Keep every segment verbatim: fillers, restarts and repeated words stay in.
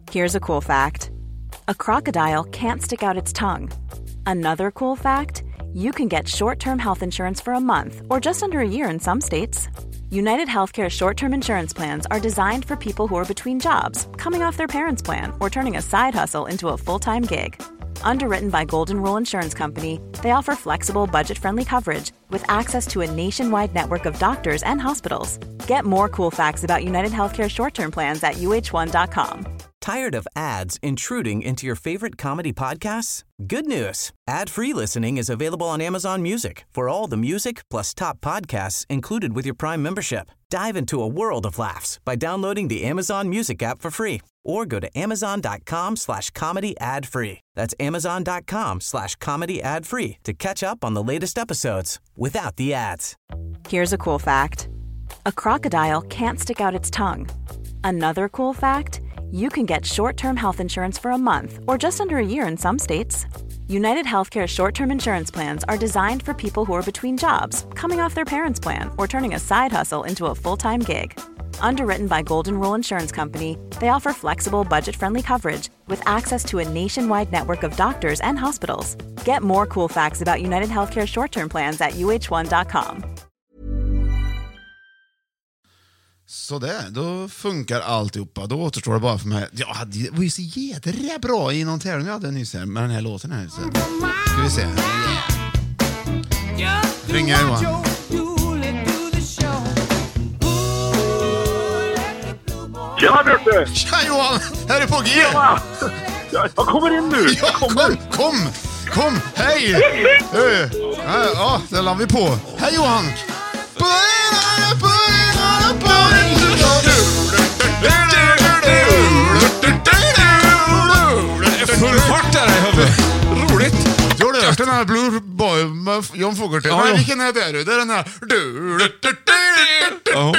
Here's a cool fact. A crocodile can't stick out its tongue. Another cool fact, you can get short-term health insurance for a month or just under a year in some states. United Healthcare short-term insurance plans are designed for people who are between jobs, coming off their parents' plan, or turning a side hustle into a full-time gig. Underwritten by Golden Rule Insurance Company, they offer flexible, budget-friendly coverage with access to a nationwide network of doctors and hospitals. Get more cool facts about United Healthcare short-term plans at U H one dot com. Tired of ads intruding into your favorite comedy podcasts? Good news. Ad-free listening is available on Amazon Music for all the music plus top podcasts included with your Prime membership. Dive into a world of laughs by downloading the Amazon Music app for free or go to amazon.com slash comedy ad free. That's amazon.com slash comedy ad free to catch up on the latest episodes without the ads. Here's a cool fact. A crocodile can't stick out its tongue. Another cool fact, you can get short-term health insurance for a month or just under a year in some states. United Healthcare short-term insurance plans are designed for people who are between jobs, coming off their parents' plan, or turning a side hustle into a full-time gig. Underwritten by Golden Rule Insurance Company, they offer flexible, budget-friendly coverage with access to a nationwide network of doctors and hospitals. Get more cool facts about United Healthcare short-term plans at U H one dot com. Så det, då funkar alltihopa. Då återstår det bara för mig. Jag hade, det var ju så jädra bra i någon tävling jag hade nyss här med den här låten här. Så ska vi se. Yeah. Ringa Johan. Tjena Björte! Tja Johan, här är på G! Tjena. Jag kommer in nu! Ja, kom, kom, kom, hej! uh, ja, där la vi på. Hej Johan! Full fart där i huvudet. Roligt. Du har hört den här Blue Boy med John Fogerty. Ja, Nej, ja. vilken är det? Det är den här. Ja.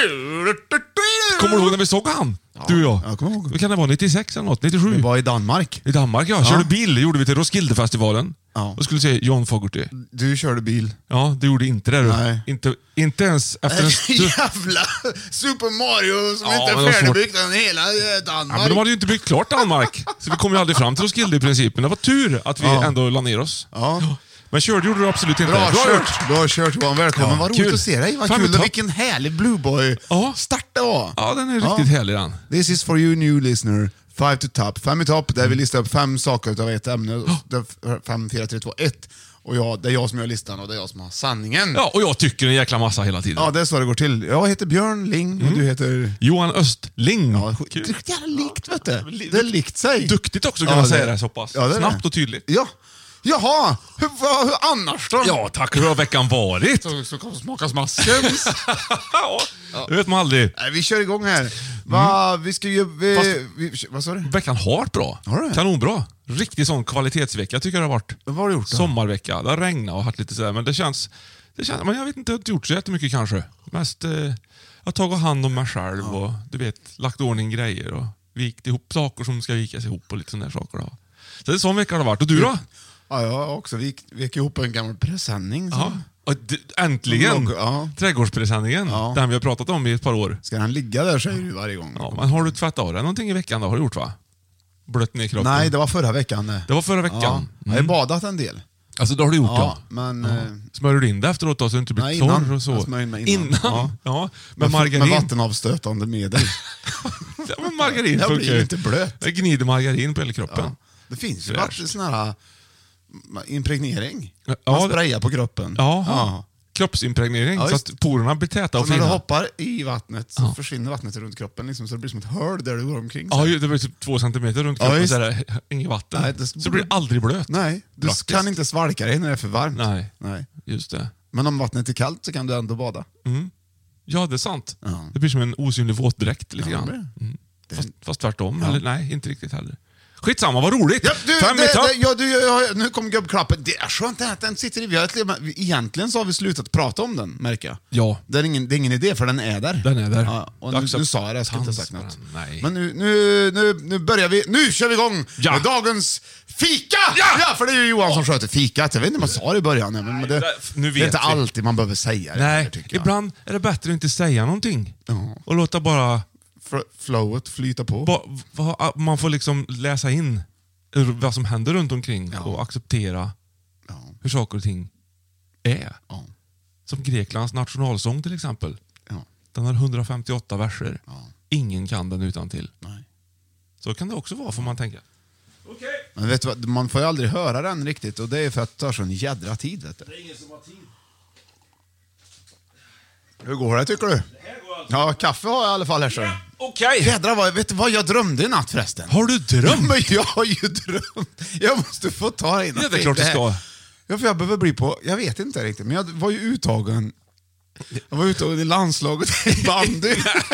Kommer du ihåg när vi såg han? Du och jag. Jag kommer ihåg. Vad kan det vara? nittiosex eller något? nittiosju? Vi var i Danmark. I Danmark, ja. Körde bil, gjorde vi till Roskildefestivalen. Ja. Och skulle se John Fogerty. Du körde bil. Ja, det gjorde inte det du. Nej. Inte, inte ens efter en stund. Jävla Super Mario som Ja, inte men är de färdigbyggt än hela Ja, Danmark. men de hade ju inte byggt klart Danmark. Så vi kom ju aldrig fram till Roskilde i princip. Men det var tur att vi Ja. ändå la ner oss. Ja. Men körde gjorde du absolut inte. Bra Bra kört. gjort. Bra kört Johan, välkommen. Ja, Vad roligt kul. att se dig. Vad Fan, kul. men topp. Vilken härlig Blue Boy Ja. start det var. Ja, den är Ja. riktigt härlig den. This is for you new listener. Five to top. Fem i topp, där vi listar upp fem saker utav ett ämne. Fem, fyra, tre, två, ett. Och jag, det är jag som gör listan och det är jag som har sanningen. Ja, och jag tycker en jäkla massa hela tiden. Ja, det är så det går till. Jag heter Björn Ling och du heter... Johan Östling. Ja, Kul. det är jävla likt, vet du. Det är likt sig. Duktigt också kan man säga det så pass. Ja, det är Snabbt det. och tydligt. Ja. Jaha, hur, vad, hur annars då? Ja, tack. Hur har veckan varit? Så, så kan det smakas maskens. ja, det vet man aldrig. Nej, vi kör igång här. Va, vi ska ju... Vi, Fast- vi, vad sa du? Veckan har varit bra. Har det? Kanonbra. Riktig sån kvalitetsvecka tycker jag det har varit. Vad har du gjort då? Sommarvecka. Det har regnat och haft lite sådär. Men det känns... Det känns men jag vet inte, jag har inte gjort så jättemycket kanske. Mest... Eh, jag har tagit hand om mig själv och du vet, lagt ordning grejer och vikt ihop saker som ska vikas ihop och lite sådana där saker. Då. Så det är en sån vecka det har varit. Och du då? Ja, jag har också vik, vik ihop en gammal presenning. Så. Ja. Och d- äntligen! Ja. Trädgårdspresenningen. Ja. Den vi har pratat om i ett par år. Ska han ligga där, säger du varje gång? Ja, men har du tvättat av dig någonting i veckan då? Har du gjort va? Blött ner kroppen? Nej, det var förra veckan. Det, Det var förra veckan. ja. Jag har Mm. badat en del. Alltså det har du gjort Ja, ja. men... Ja. eh, Smörjer du in det efteråt då så du inte blir Nej, torr innan. och så? Jag smörjer in mig innan. Innan? Ja. Ja. Med Med, margarin? med vattenavstötande medel. Ja, men margarin Jag funkar blir ju. inte blöt. Jag gnider margarin på hela kroppen. Ja. Det finns ju Fräscht. vatten, sån här impregnering. Ja, Man det- sprayar på kroppen. Ja. Ja. Kroppsimpregnering Ja, så just. att porerna blir täta och Och när du fina. hoppar i vattnet så Ja. försvinner vattnet runt kroppen liksom, så det blir som ett hål där du går omkring. Ja, ju, det blir typ två centimeter runt Ja, kroppen just. så är det inget vatten. Nej, det- Så det blir aldrig blöt. Nej, du Praktiskt. kan inte svalka dig när det är för varmt. Nej. Nej. Just det. Men om vattnet är kallt så kan du ändå bada. Ja, det är sant. Ja. Det blir som en osynlig våtdräkt lite Ja, grann. det blir det. Mm. Fast, fast tvärtom. Eller nej, inte riktigt heller. Skitsamma, vad roligt! Ja, du, Fem i det, topp! det, ja, du, ja, nu kom gubbklappen. Det är skönt att den sitter i. Vi har ett, egentligen så har vi slutat prata om den, märker jag. Ja. Det är ingen, det är ingen idé, för den är där. Den är där. Ja, och nu, Dags att nu sa jag det, jag skulle inte ha sagt chansa något. på den. Nej. Men nu, nu, nu, nu börjar vi. Nu kör vi igång Ja. med dagens fika! Ja! För det är ju Johan som sköter fikat. Jag vet inte om jag sa det i början. Men men det, nu det är vet inte vi. alltid man behöver säga det. Nej, tycker jag. ibland är det bättre att inte säga någonting. Ja. Och låta bara fl- flowet flyta på. Va, va, man får liksom läsa in vad som händer runt omkring Ja. och acceptera Ja. hur saker och ting är. Ja. Som Greklands nationalsång till exempel. Ja. Den har hundrafemtioåtta verser. Ja. Ingen kan den utan till. Nej. Så kan det också vara, får man tänka. Okej. Men vet du vad, man får ju aldrig höra den riktigt och det är för att det tar sån jädra tid. Vet du. Det är ingen som har tid. Hur går det tycker du? Ja, kaffe har jag i alla fall här. Ja. Okej. Jädrar, vad, vet du vad jag drömde i natt förresten? Har du drömt? Men jag har ju drömt. Jag måste få ta in. Ja, det är klart du ska. Ja, för jag behöver bli på, jag vet inte riktigt, men jag var ju uttagen. Jag var uttagen i landslaget i bandy.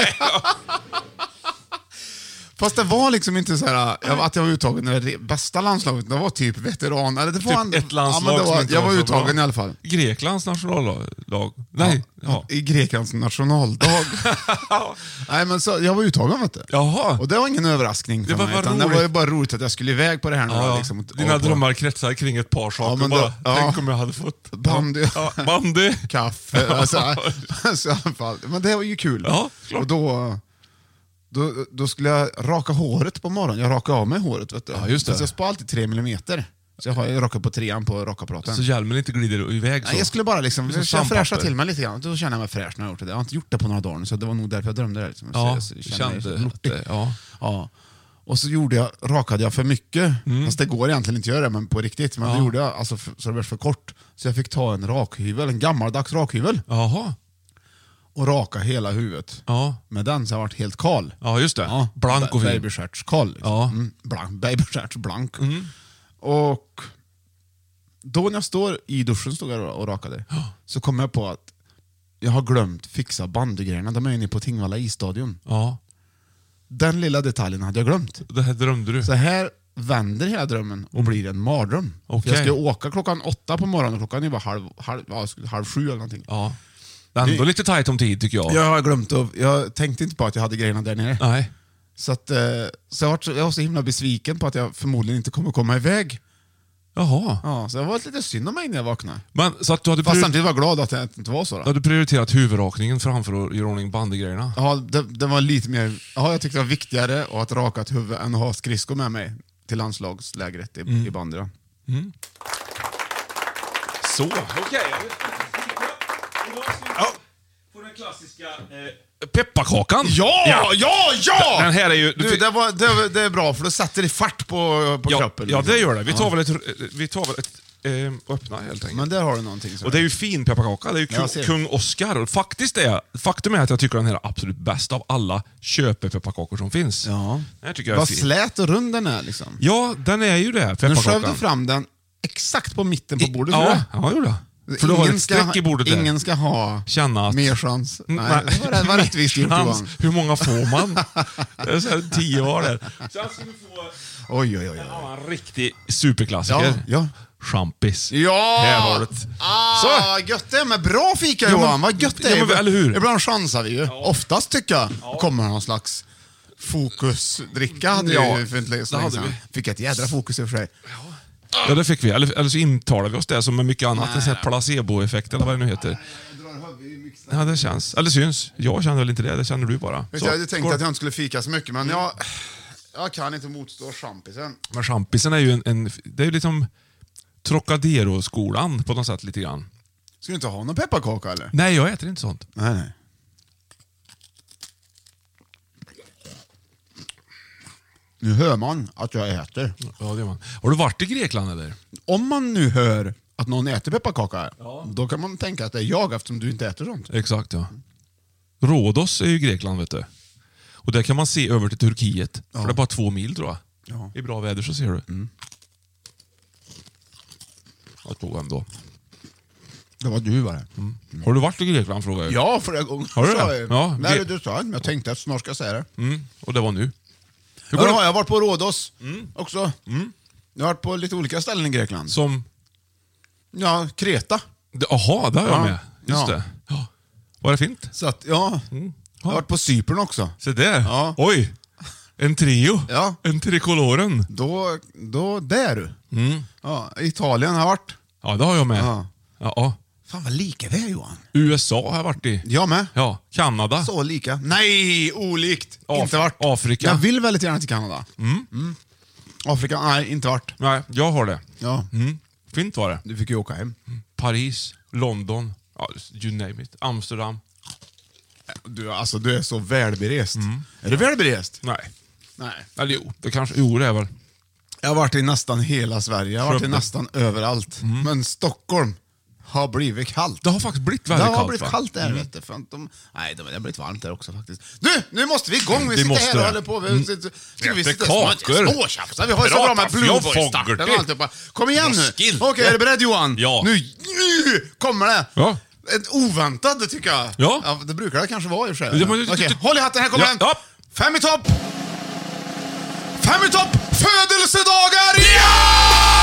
Fast det var liksom inte så här jag, att jag var uttagen i det bästa landslaget. Det var typ veteran. Eller det var Typ en, ett landslag ja, men det var, som inte jag var var så uttagen bra. i alla fall. Greklands nationallag. Nej. Ja. I Greklands nationaldag. Nej, men så, jag var uttagen, vet du. Jaha. Och det var ingen överraskning för Det var mig, bara utan det roligt. var ju bara roligt att jag skulle iväg på det här nu. Ja, då, ja. liksom, och- Dina och på drömmar kretsar kring ett par saker. men då- bara. ja. Tänk om jag hade fått Bandy. Ja, bandy. Kaffe. Alltså, alltså, i alla fall. Men det var ju kul. Ja, klart. Och då, då, då skulle jag raka håret på morgonen. Jag rakade av mig håret. Vet du. Ja, just det. Så jag sparar alltid tre millimeter. Så jag har ju rakat på trean på rakapparaten. Så hjälmen inte glider iväg så. Nej, jag skulle bara liksom, Som så jag fräscha sandpapper. till mig lite grann. Då känner jag mig fräsch när jag har gjort det. Jag har inte gjort det på några dagar nu, så det var nog därför jag drömde det. Liksom. Ja, så jag du känner mig så kände lortig. att det- ja. Ja. Och så gjorde jag, rakade jag för mycket. Fast det går egentligen inte att göra det, men på riktigt. Men Ja. det gjorde jag alltså, för, så det blev för kort. Så jag fick ta en rakhyvel, en gammaldags rakhyvel. Jaha. Och raka hela huvudet. Ja. Med den så har jag varit helt kal. Ja, just det. Ja, Blank och fin. Babystjärtskal. Liksom. Ja. Mm, blank, babystjärts blank. Och då när jag står i duschen stod jag och rakade. Så kom jag på att jag har glömt fixa bandygrejerna. De är inne på Tingvalla isstadion. Ja. Den lilla detaljen hade jag glömt. Det här drömde du. Så här vänder hela drömmen och blir en mardröm. Okej. För jag ska ju åka klockan åtta på morgonen. Klockan är bara halv, halv, ja, halv sju eller någonting. Ja. Det är ändå lite tajt om tid tycker jag. Jag har glömt och jag tänkte inte på att jag hade grejerna där nere. Nej. Så, att, eh, så jag, var, så- jag var så himla besviken på att jag förmodligen inte kommer komma iväg. Jaha. Ja, så det var lite synd om mig när jag vaknade. Men så att du hade, Fast prior- samtidigt var jag glad att det inte var så. du Då. hade prioriterat huvudrakningen framför att göra ordning bandygrejerna. Ja, det, det var lite mer... Ja, jag tyckte det var viktigare att ha ett rakat huvud än att ha skridskor med mig till landslagslägret i, i bandy. då. Så. Okej. Ja. På den klassiska eh, pepparkakan. Ja, ja, ja! Den här är ju... Du, det, var, det, var- det är bra, för det sätter i fart på, på ja, kroppen. ja, liksom. det gör det. Vi tar Ja. väl ett... Vi tar väl ett eh, öppna helt enkelt. Men där har du någonting. Så Och det är ju fin pepparkaka. Det är ju Jag kung, ser. kung Oscar. Och faktiskt är, faktum är att jag tycker den här är absolut bäst av alla köpepepparkakor som finns. Ja. Den här tycker jag är Vad fin. slät och rund den är liksom. Ja, den är ju det. Men Pepparkakan. sköv du fram den exakt på mitten på bordet? Ja, tror ja, jag gjorde det. jag. För du har Ingen ett ska streck ha- i bordet där. Ingen ska ha Känna att... mer chans. Nej, Nej. det var, det var rättvist gjort, Chans. Johan. Hur många får man? Det är så här tio var där. Sen ska vi få Oj, oj, oj. en oj. annan riktig superklassiker. Ja, ja. Champis. Ja! Här har du det. Ah, Så. gött det är med bra fika, Ja, men- Johan. Vad gött det är. ja, men eller hur? Ibland chansar vi ju. Oftast tycker jag kommer någon slags fokusdricka. Hade Ja, ju för inte det så länge hade sedan. vi. Fick ett jädra fokus i och för sig. Ja, det fick vi. Eller, eller så intalar vi oss det som med mycket annat. En sån här placeboeffekt eller vad det nu heter. Ja, det känns. Eller syns. Jag känner väl inte det. Det känner du bara. Vet Så, jag hade tänkt skål. att jag inte skulle fika så mycket, men jag, jag kan inte motstå champisen. Men champisen är ju en... en det är ju liksom Trocadero-skolan på något sätt lite grann. Ska du inte ha någon pepparkaka eller? Nej, jag äter inte sånt. Nej, nej. Nu hör man att jag äter. Ja, det gör man. Har du varit i Grekland eller? Om man nu hör att någon äter pepparkaka, då kan man tänka att det är jag eftersom du inte äter sånt. Exakt, ja. Rhodos är ju Grekland, vet du. Och där kan man se över till Turkiet. För det är bara två mil, tror jag. Ja. I bra väder så ser du. Mm. Jag tog ändå. Det var du var det. Mm. Har du varit i Grekland, frågar jag? Ja, flera gånger. Har du sa det? jag. Ja, Nej, Gre- du sa inte, men jag tänkte att snart ska jag säga det. Mm. Och det var nu. Hur Ja, går det det? har jag varit på Rhodos också. Jag har varit på lite olika ställen i Grekland. Som... Ja, Kreta. Jaha, där är jag Ja. med. Just Ja. det. Ja. Var det fint? Så att, ja. Jag har varit på Cypern också. Se där. Ja. Oj! En trio. Ja. En trikoloren. Då, då där du. Mm. Ja, Italien har jag varit. Ja, det har jag med. Ja. Ja. Fan vad lika det är, Johan. U S A har jag varit i. Jag med. Ja, Kanada. Så lika. Nej, olikt. Af- inte vart. Afrika. Jag vill väldigt gärna till Kanada. Mm. Mm. Afrika, nej, inte vart. Nej, jag har det. Ja. Mm. Fint var det. Du fick ju åka hem. Paris, London, ja, you name it. Amsterdam. Du, alltså, du är så välberest. Mm. Är du välberest? Nej. Nej. Eller jo, det kanske, jo det är väl. Jag har varit i nästan hela Sverige. Jag har varit i Skövde. nästan överallt. Mm. Men Stockholm har blivit kallt. Det har faktiskt blivit Det väldigt har kallt, blivit va? kallt där, Mm. vet du. För att de, nej, det har blivit varmt där också faktiskt. Du, nu måste vi igång. Vi, Vi sitter måste här och det. håller på. Vi, Mm. sitter, ska vi Äter sitta kakor. småtjafsa. Vi har ju så bra med Prata Blueboy-starten och fjomfogerty. alltihopa. Kom igen nu. Roskilde. Okej, är du beredd, Johan? Ja. Nu, nu kommer det. Ja. Ett oväntat, det tycker jag. Ja. Det brukar det kanske vara i och för sig. Ja, men- Okej, håll i hatten, här kommer Ja, den. ja. Fem i topp. Fem i topp. Födelsedagar. Ja!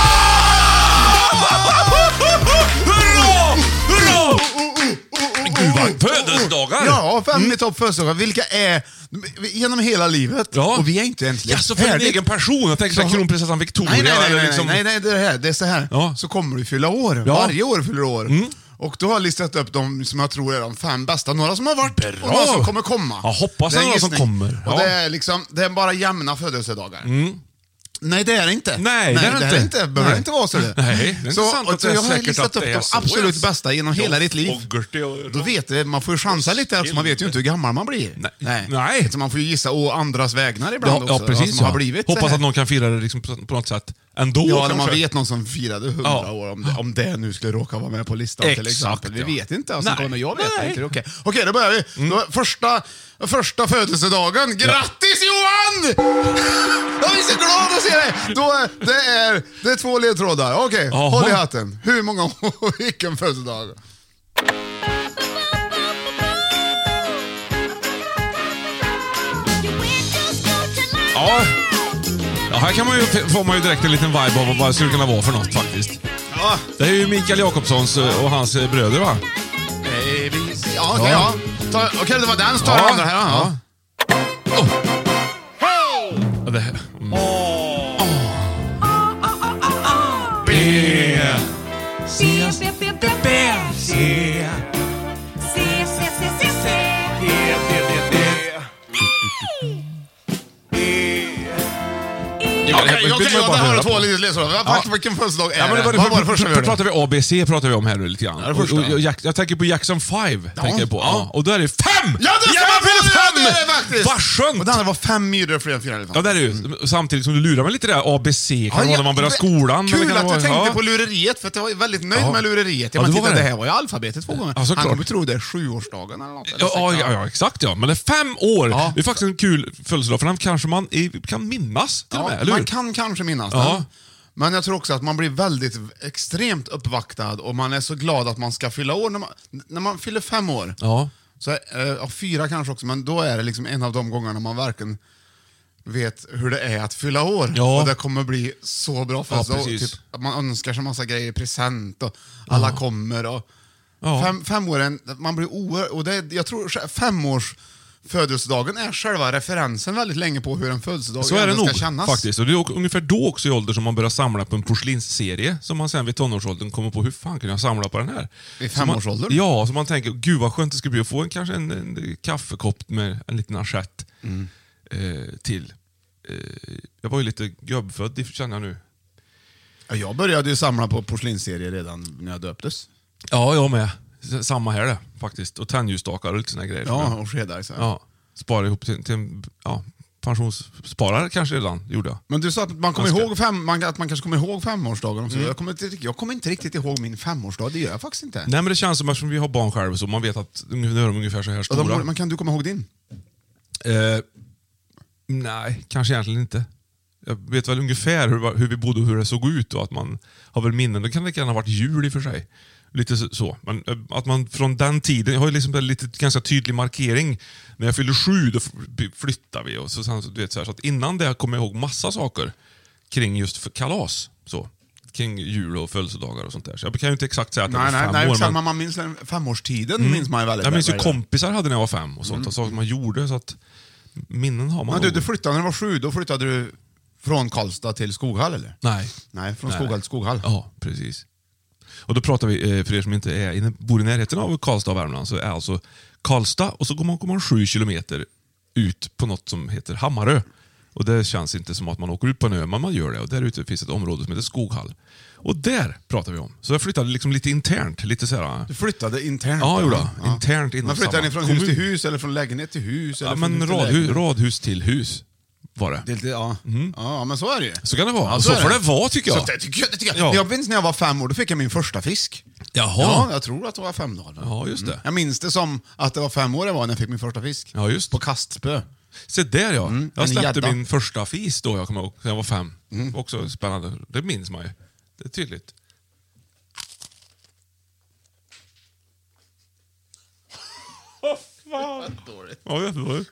Hurra! Hurra! Gud vad födelsedagar! Ja, fem i topp födelsedagar. Vilka är genom hela livet. Ja. Och vi är inte ens Ja, så för en egen person. Jag tänker så här, kronprinsessan Victoria. Nej, nej, nej, eller nej, liksom... nej, nej, det är det här. Det är så här. Ja. Så kommer du fylla år. Ja. Varje år fyller du år. Mm. Och då har jag listat upp de som jag tror är de fem bästa. Några som har varit Bra. och några som kommer komma. Ja, hoppas Det är det är några som gissning. kommer. Och Ja. det är liksom, det är bara jämna födelsedagar. Mm. Nej, det är det inte. Nej, det är det det inte. är inte. Det behöver Nej. inte vara så. Det. Nej, det är så, sant och att det är jag har säkert listat att upp det är de så. absolut Yes. bästa genom hela ditt liv. Fogerty och- Då vet du, man får ju chansa lite eftersom man vet ju inte hur gammal man blir. Nej. Nej. Så man får ju gissa å andras vägnar ibland Ja, ja, också. precis. Vad som Ja. har blivit så Hoppas här. att någon kan fira det liksom på, på något sätt ändå. Ja, när kanske. man vet någon som firade hundra Ja. år, om det, om det nu skulle råka vara med på listan till Exakt, exempel. Vi ja. vet inte, alltså, Nej. men jag vet Nej. inte. Okej, Okej, då börjar vi. Då, första, första födelsedagen. Grattis Johan! Jag är så glad att se dig! Då är, det, är, det är två ledtrådar. Okej, Jaha. håll i hatten. Hur många år, vilken födelsedag? Ja. Ja, här kan man ju, får man ju direkt en liten vibe av vad det skulle kunna vara för något faktiskt. Ja, Det är ju Mikael Jakobssons och hans bröder, va? A B C. Ja, okej, ja. Ta- Okej, det var den. Så tar jag andra här. Ja. Oh. Ja, det här. Mm. B. C, C, C, C, B. C, C, C, C, C, C. Ja, det här- Okej, vill okej, man ja, bara där har höra du två på. lite ledtrådar. Ja. Vilken födelsedag är Ja, men det det? var det, Vad var det första vi för, hörde? pratar vi A B C pratar vi om här nu lite grann. Ja, det första. Och, och, jag, jag tänker på Jackson five. Tänker jag på. ja. Ja. Och då är det fem! Ja, det är man fem! fyller Ja, fem! det är det faktiskt! Vad skönt! Och det andra var fem myror fler än fyra elefanter. Ja, det är det ju. Samtidigt som du lurar mig lite där. A B C kan det vara när man börjar skolan. Kul eller kan att det du vara- tänkte ja. på lureriet, för att jag var väldigt nöjd Ja. med lureriet. Ja, Jag det men var titta, det. det här var ju alfabetet två gånger. Ja, såklart. Han kommer tro det är sjuårsdagen eller något. Eller Ja, ja, sex, ja, ja, exakt ja. Men det är fem år. Ja. Det är faktiskt en kul födelsedag, för den kanske man i, kan minnas till och med, eller man hur? kan kanske minnas Ja. den. Men jag tror också att man blir väldigt extremt uppvaktad och man är så glad att man ska fylla år. När man, när man fyller fem år, Ja. så, eh, ja, fyra kanske också, men då är det liksom en av de gångerna man verkligen vet hur det är att fylla år. Ja. Och det kommer bli så bra för Ja, oss. Och precis. typ, att man önskar sig en massa grejer i present och alla kommer. Och Ja. fem, fem år, är en- man blir oerhört... Och det, jag tror femårs födelsedagen är själva referensen väldigt länge på hur en födelsedag Så är det egentligen nog ska kännas. faktiskt. Och det är också ungefär då också i ålder som man börjar samla på en porslinsserie som man sen vid tonårsåldern kommer på, hur fan kan jag samla på den här? I Så man- femårsåldern? Ja, så man tänker, gud vad skönt det skulle bli att få en, kanske en, en kaffekopp med en liten assiett Mm. eh, till. Eh, jag var ju lite gubbfödd, det känner jag nu. Ja, jag började ju samla på porslinsserier redan när jag döptes. Ja, jag med. S- Samma här det, faktiskt. Och tandljusstakar och lite såna grejer. Ja, och skedar. Så. Ja, spara ihop till, till en ja, pensionssparare kanske redan, gjorde jag. Men du sa att man kommer Ganska. ihåg fem, man, att man kanske kommer ihåg femårsdagen också. Jag, kommer inte, riktigt- jag kommer inte riktigt ihåg min femårsdag, det gör jag faktiskt inte. Nej, men det känns som att vi har barn själva så man vet att nu är de ungefär så här Och stora. de, men kan du komma ihåg din? Eh, nej, kanske egentligen inte. Jag vet väl ungefär hur, hur vi bodde och hur det såg ut och att man har väl minnen. Det kan lika gärna ha varit jul i och för sig. Lite så- så. Men eh, att man från den tiden, jag har ju liksom en lite ganska tydlig markering. När jag fyllde sju då f- flyttade vi och så, så, du vet, så, här, så att innan det kommer jag ihåg massa saker kring just för kalas. Så. Kring jul och födelsedagar och sånt där. Så jag kan ju inte exakt säga att det Nej, var nej, fem nej. år. Sen, Men man minns den femårstiden minns man ju väldigt jag minns ju väl. kompisar hade när jag var fem och sånt. Och saker man gjorde så att minnen har man Men du, nog. du flyttade när du var sju, då flyttade du från Karlstad till Skoghall eller? Nej. Nej, från Nej, Skoghall nej. till Skoghall. Ja, precis. Och då pratar vi, eh, för er som inte är inne, bor i närheten av Karlstad och Värmland, så är alltså Karlstad och så går man, går man sju kilometer ut på något som heter Hammarö. Och det känns inte som att man åker ut på en ö, men man gör det. Och där ute finns ett område som heter Skoghall. Och där pratar vi om. Så jag flyttade liksom lite internt. Lite så här. Du flyttade internt? Ja, jo då. Ja. Internt inom Man flyttade samma ni från kommun. hus till hus eller från lägenhet till hus? Eller Ja, från men hus till radhus, lägenhet? radhus till hus var det. Det är lite, ja. Mm. Ja, men så är det ju. Så kan det vara. Ja, så så är får det. det vara, tycker jag. Så det tycker jag, det tycker jag. Ja. Jag minns när jag var fem år, då fick jag min första fisk. Jaha. Ja, jag tror att det var fem dagar. Ja, just det. Jag minns det som att det var fem år jag var när jag fick min första fisk. Ja, just. På kastspö. Se där ja. Mm, jag en släppte gädda. min första fis då jag kommer ihåg, när jag var fem. Mm. Också spännande. Det minns man ju. Det är tydligt. Åh, fan. Ja, det är dåligt.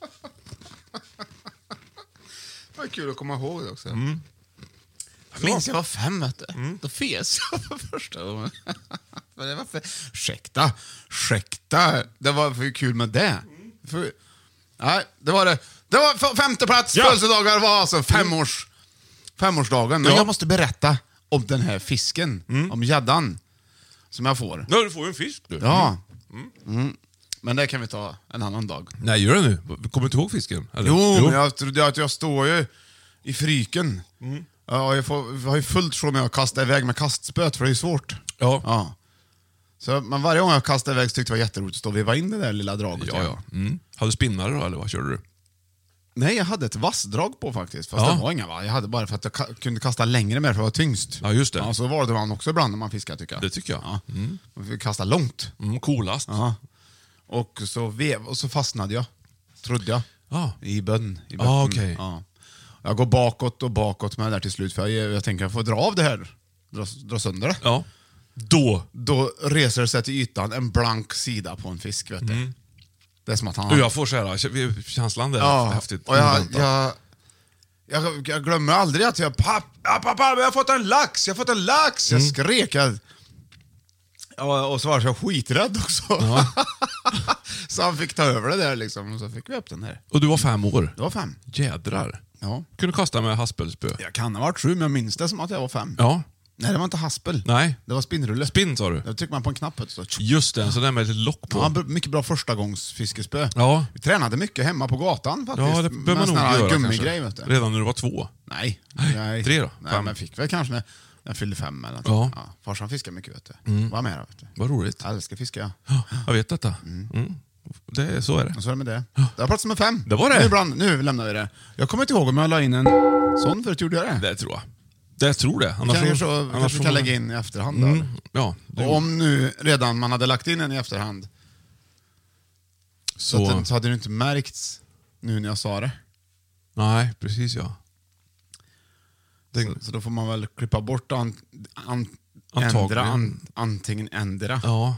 Det var kul att komma ihåg det också. Mm. Jag minns jag var fem, vet du. Mm. Då fes jag för första gången. Men det var för... Ursäkta, ursäkta. Det var för kul med det. För... Nej, det var det. Det var femte plats. Ja. Födelsedagar var alltså femårs... femårsdagen. Men Ja. jag måste berätta om den här fisken. Mm. Om gäddan. Som jag får. Ja, du får ju en fisk du. Ja. Mm. Men det kan vi ta en annan dag. Nej, gör det nu. Kommer du inte ihåg fisken? Eller? Jo, men jag trodde att jag står ju i fryken. Mm. Ja, jag, får, jag har ju fullt sjå med att kasta iväg med kastspöt, för det är ju svårt. Ja. Ja. Så, men varje gång jag kastade iväg så tyckte jag det var jätteroligt att stå och veva in det där lilla draget. Ja, ja. Mm. Hade du spinnare då, eller vad körde du? Nej, jag hade ett vassdrag på faktiskt. Fast Ja. det var inga, va? Jag hade bara för att jag ka- kunde kasta längre med för att vara tyngst. Ja, just det. Ja, så var det man också ibland när man fiskar, tycker jag. Det tycker jag. Ja. Man fick kasta långt. Mm, coolast. Ja. Och så vev, och så fastnade jag. Trodde jag. Ja. I bön. I bön. Ah, okej. Ja. Jag går bakåt och bakåt med det där till slut. För jag, jag tänker jag får dra av det här. Dra, dra sönder det. Ja. Då. Då reser sig till ytan en blank sida på en fisk. Vet du. Mm. Det är som att han... Du, jag får så här, känslan där. ja, Häftigt. och jag, oväntat. jag, jag, jag glömmer aldrig att jag... Pappa, pappa, jag har fått en lax! Jag har fått en lax! Mm. Jag skrek. Jag, ja, och så var jag skiträdd också. Ja. Så han fick ta över det där liksom. Och så fick vi upp den här. Och du var fem år? Det var fem. Jädrar. Ja. Kunde kasta med haspelspö. Jag kan ha varit sju, men jag minns det som att jag var fem. Ja. Nej, det var inte haspel. Nej. Det var spinnrulle. Spinn sa du? Då trycker man på en knapp. Så. Just det, så där med ett lock på. Ja, b- mycket bra första gångs fiskespö. Ja. Vi tränade mycket hemma på gatan faktiskt. Ja, det Med behöver en man sån nog här göra gummigrej, kanske. vet du. Redan när du var två? Nej. Nej, tre då? Nej, Fem. men fick väl kanske när jag fyllde fem eller något. Ja. Ja. Farsan fiskar mycket, vet du. Mm. Var med då, vet du. Vad roligt. Jag älskar fiska, ja. Ja, jag vet detta. Mm. Det är, så är det. Och så är det med det. Det har plats med fem. Det var det. Nu, ibland, nu lämnar vi det. Jag kommer inte ihåg om jag la in en sån förut, gjorde jag det? Det tror jag. Det jag tror det. Annars Kanske så, så, annars kanske får kan man- lägga in i efterhand. Då, Mm. eller? Ja, det Och om nu redan man hade lagt in en i efterhand så, så... att den, så hade det inte märkts nu när jag sa det. Nej, precis ja. Så, så då får man väl klippa bort an, an, Antagligen. ändra, an, antingen ändra. Ja.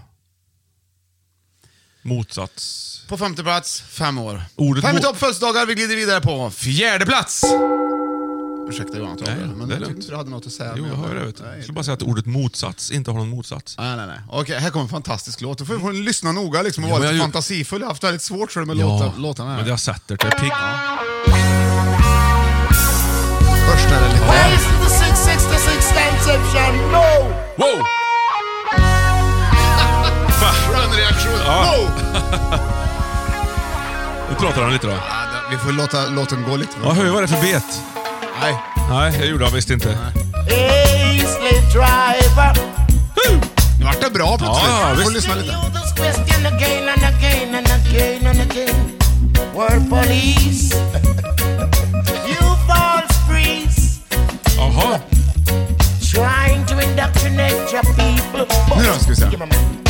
Motsats. På femte plats, fem år. Ordet Fem i mo- topp födelsedagar, vi glider vidare på fjärde plats. Ursäkta Johan, Nej, men det är jag tyckte lugnt. inte du hade något att säga. Jo, men jag hör det. Vet du. Nej, Jag skulle bara säga att ordet motsats inte har någon motsats. Nej, nej, nej. Okej, här kommer en fantastisk låt. Då får vi lyssna noga liksom, och Ja, vara men lite jag- fantasifull. Jag har haft väldigt svårt för det med Ja, låta, låtarna här. men jag sätter till pigg. Först är det lite... Wow! Skön reaktion. Ja. Wow! Nu pratar han lite då. Ja, det- vi får låta låten gå lite. Ja, hör ju vad det är för bet. Nej. Nej, jag gjorde han visst inte. Hey, slave driver. Nu vart det bra plötsligt. Ja, ja, vi får visst. lyssna lite. You this question again and again and again and again. Word police. You false priests. Jaha. Trying to indoctrinate your people. Nu då, ska vi se. Give me a minute.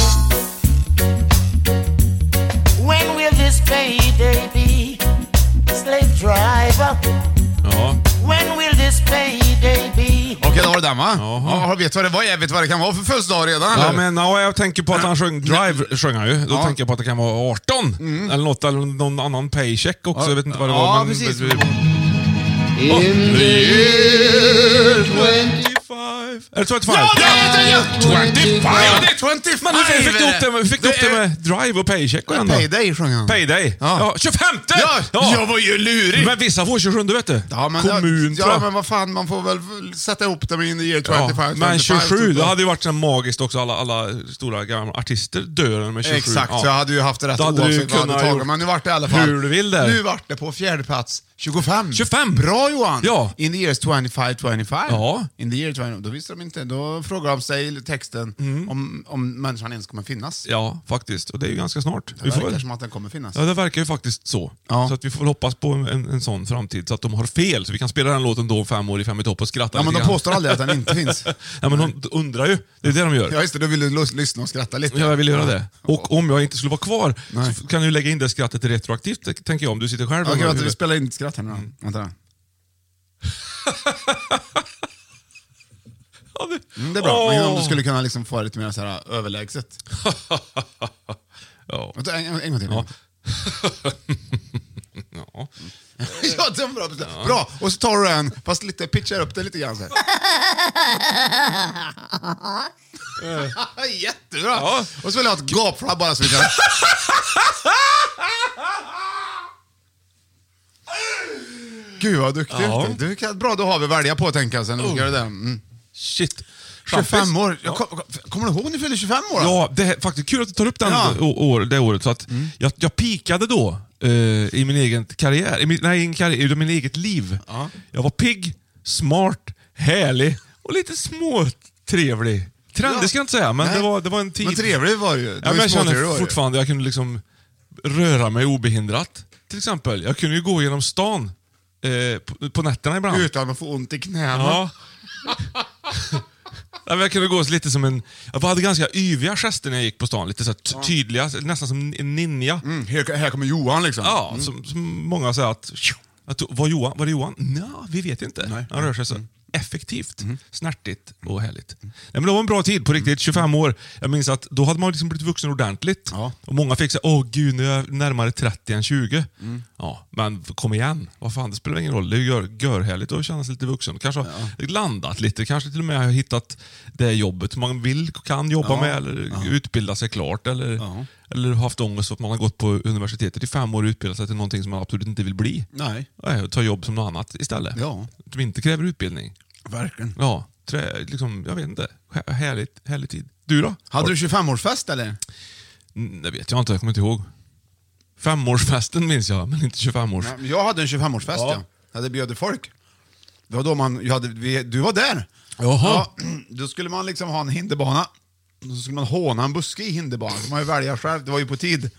When will this payday be? Slave driver. Ja. When will this payday be? Okej, då var det den va? Jaha. Ja, vet du vad det var? Jag vet vad det kan vara för födelsedag redan, Ja, eller? men ja, jag tänker på att han sjöng Drive, sjöng han ju. Då Ja. tänker jag på att det kan vara arton. Eller något, eller någon annan paycheck också. Jag vet inte vad det Ja, var. precis. In the year twenty-five. Är det tjugofem? Ja, det är det! tjugofem! Ja, det är tjugofem! Men hur fick du upp det med, fick du upp det med Drive och Paycheck och ändå? Payday sjöng han. Payday? Ja. Ja, tjugofemte! Ja, jag var ju lurig. Men vissa får tjugosjunde, vet du. Ja, men, Kommun, ja, tror jag. men vad fan, man får väl sätta ihop det med in the year Ja, tjugofem. men tjugosju, tjugofem, det hade ju varit så magiskt också. Alla, alla stora gamla artister dör med tjugosju. Exakt, ja. så jag hade ju haft det rätt Då hade du oavsett vad jag hade kunnat tagit. gjort Men nu vart det i alla fall. hur du vill där. Nu vart det på fjärde plats tjugofem. tjugofem. Bra Johan! Ja. In the years tjugofem tjugofem. Ja. In the year tjugofem. Då visste de inte. Då frågade de sig i texten om, om människan ens kommer finnas. Ja, faktiskt. Och det är ju ganska snart. Det Vi får verkar väl... som att den kommer finnas. Ja, det verkar ju faktiskt så. Ja. Så att vi får väl hoppas på en, en sån framtid, så att de har fel. Så vi kan spela den låten då om fem år i Fem i topp och skratta Ja, men lite de grann. påstår aldrig att den inte finns. Ja, men de undrar ju. Det är det de gör. Ja, just det. Då vill du lys- lyssna och skratta lite. Ja, jag vill göra det. Och om jag inte skulle vara kvar Nej. så kan du lägga in det skrattet retroaktivt, t- tänker jag, om du sitter själv. Okej, och- vänta, vi spelar in ett skratt här nu då. Vänta då. Ja, det... Mm, det är bra, men om Åh. du skulle kunna liksom få lite mer så här överlägset. Ja. Vänta, En, en gång till. Ja. Ja. Ja, det var bra. Bra, och så tar du den, fast lite pitchar upp det lite grann så här. Jättebra! Ja. Och så vill jag ha ett gapflabb bara så vi kan... Gud vad duktig Ja. du du kan, bra, då har vi välja på, tänker jag, sen när vi ska göra det. Mm. Shit. tjugofem år. Ja. Jag, kom, kommer du ihåg när du fyllde tjugofem år? Då? Ja, det är faktiskt kul att du tar upp den Ja. å- år, det året. Så att jag, jag pikade då eh, i min egen karriär, i min, nej, i min karriär, i min eget liv. Ja. Jag var pigg, smart, härlig och lite småtrevlig. Trendig Ja. ska jag inte säga, men Nej. det var, det var en tid. Men trevlig var det ju. Det Ja, var men ju jag småtrevlig känner var det ju. fortfarande jag kunde liksom röra mig obehindrat. Till exempel, jag kunde ju gå genom stan eh, på, på nätterna ibland. Utan att få ont i knäna. Ja. Ja, men jag kunde gå lite som en... Jag hade ganska yviga gester när jag gick på stan. Lite så här ty- tydliga, nästan som en ninja. Mm, här, här kommer Johan liksom. Ja, som, som många säger att... att var, Johan, var det Johan? Nå, vi vet inte. Nej. Han rör sig så effektivt, snärtigt och härligt. Nej, men det var en bra tid på riktigt, tjugofem år. Jag minns att då hade man liksom blivit vuxen ordentligt. Ja. Och många fick säga, åh gud, nu är jag närmare trettio än tjugo. Ja, men kom igen, vad fan, det spelar ingen roll. Det är gör, görhärligt att känna sig lite vuxen. Kanske har landat lite, kanske till och med har hittat det jobbet man vill, kan jobba Ja. med, eller utbilda sig klart, eller, Ja. eller haft ångest för att man har gått på universitetet i fem år och utbildat sig till någonting som man absolut inte vill bli. Nej. Nej, och ta jobb som något annat istället. Ja. Som inte kräver utbildning. Verkligen. Ja, trä, liksom, jag vet inte. Här- Härligt, härlig tid. Du då? Hade du tjugofem-årsfest eller? Mm, det vet jag inte, jag kommer inte ihåg. Femårsfesten minns jag, men inte tjugofem-års. Nej, men jag hade en tjugofem-årsfest, ja. Ja. Jag hade bjöd folk. Det var då man, jag hade, vi, du var där. Jaha. Ja, då skulle man liksom ha en hinderbana. Och så skulle man håna en buske i hinderbanan. Så man ju välja själv, det var ju på tid.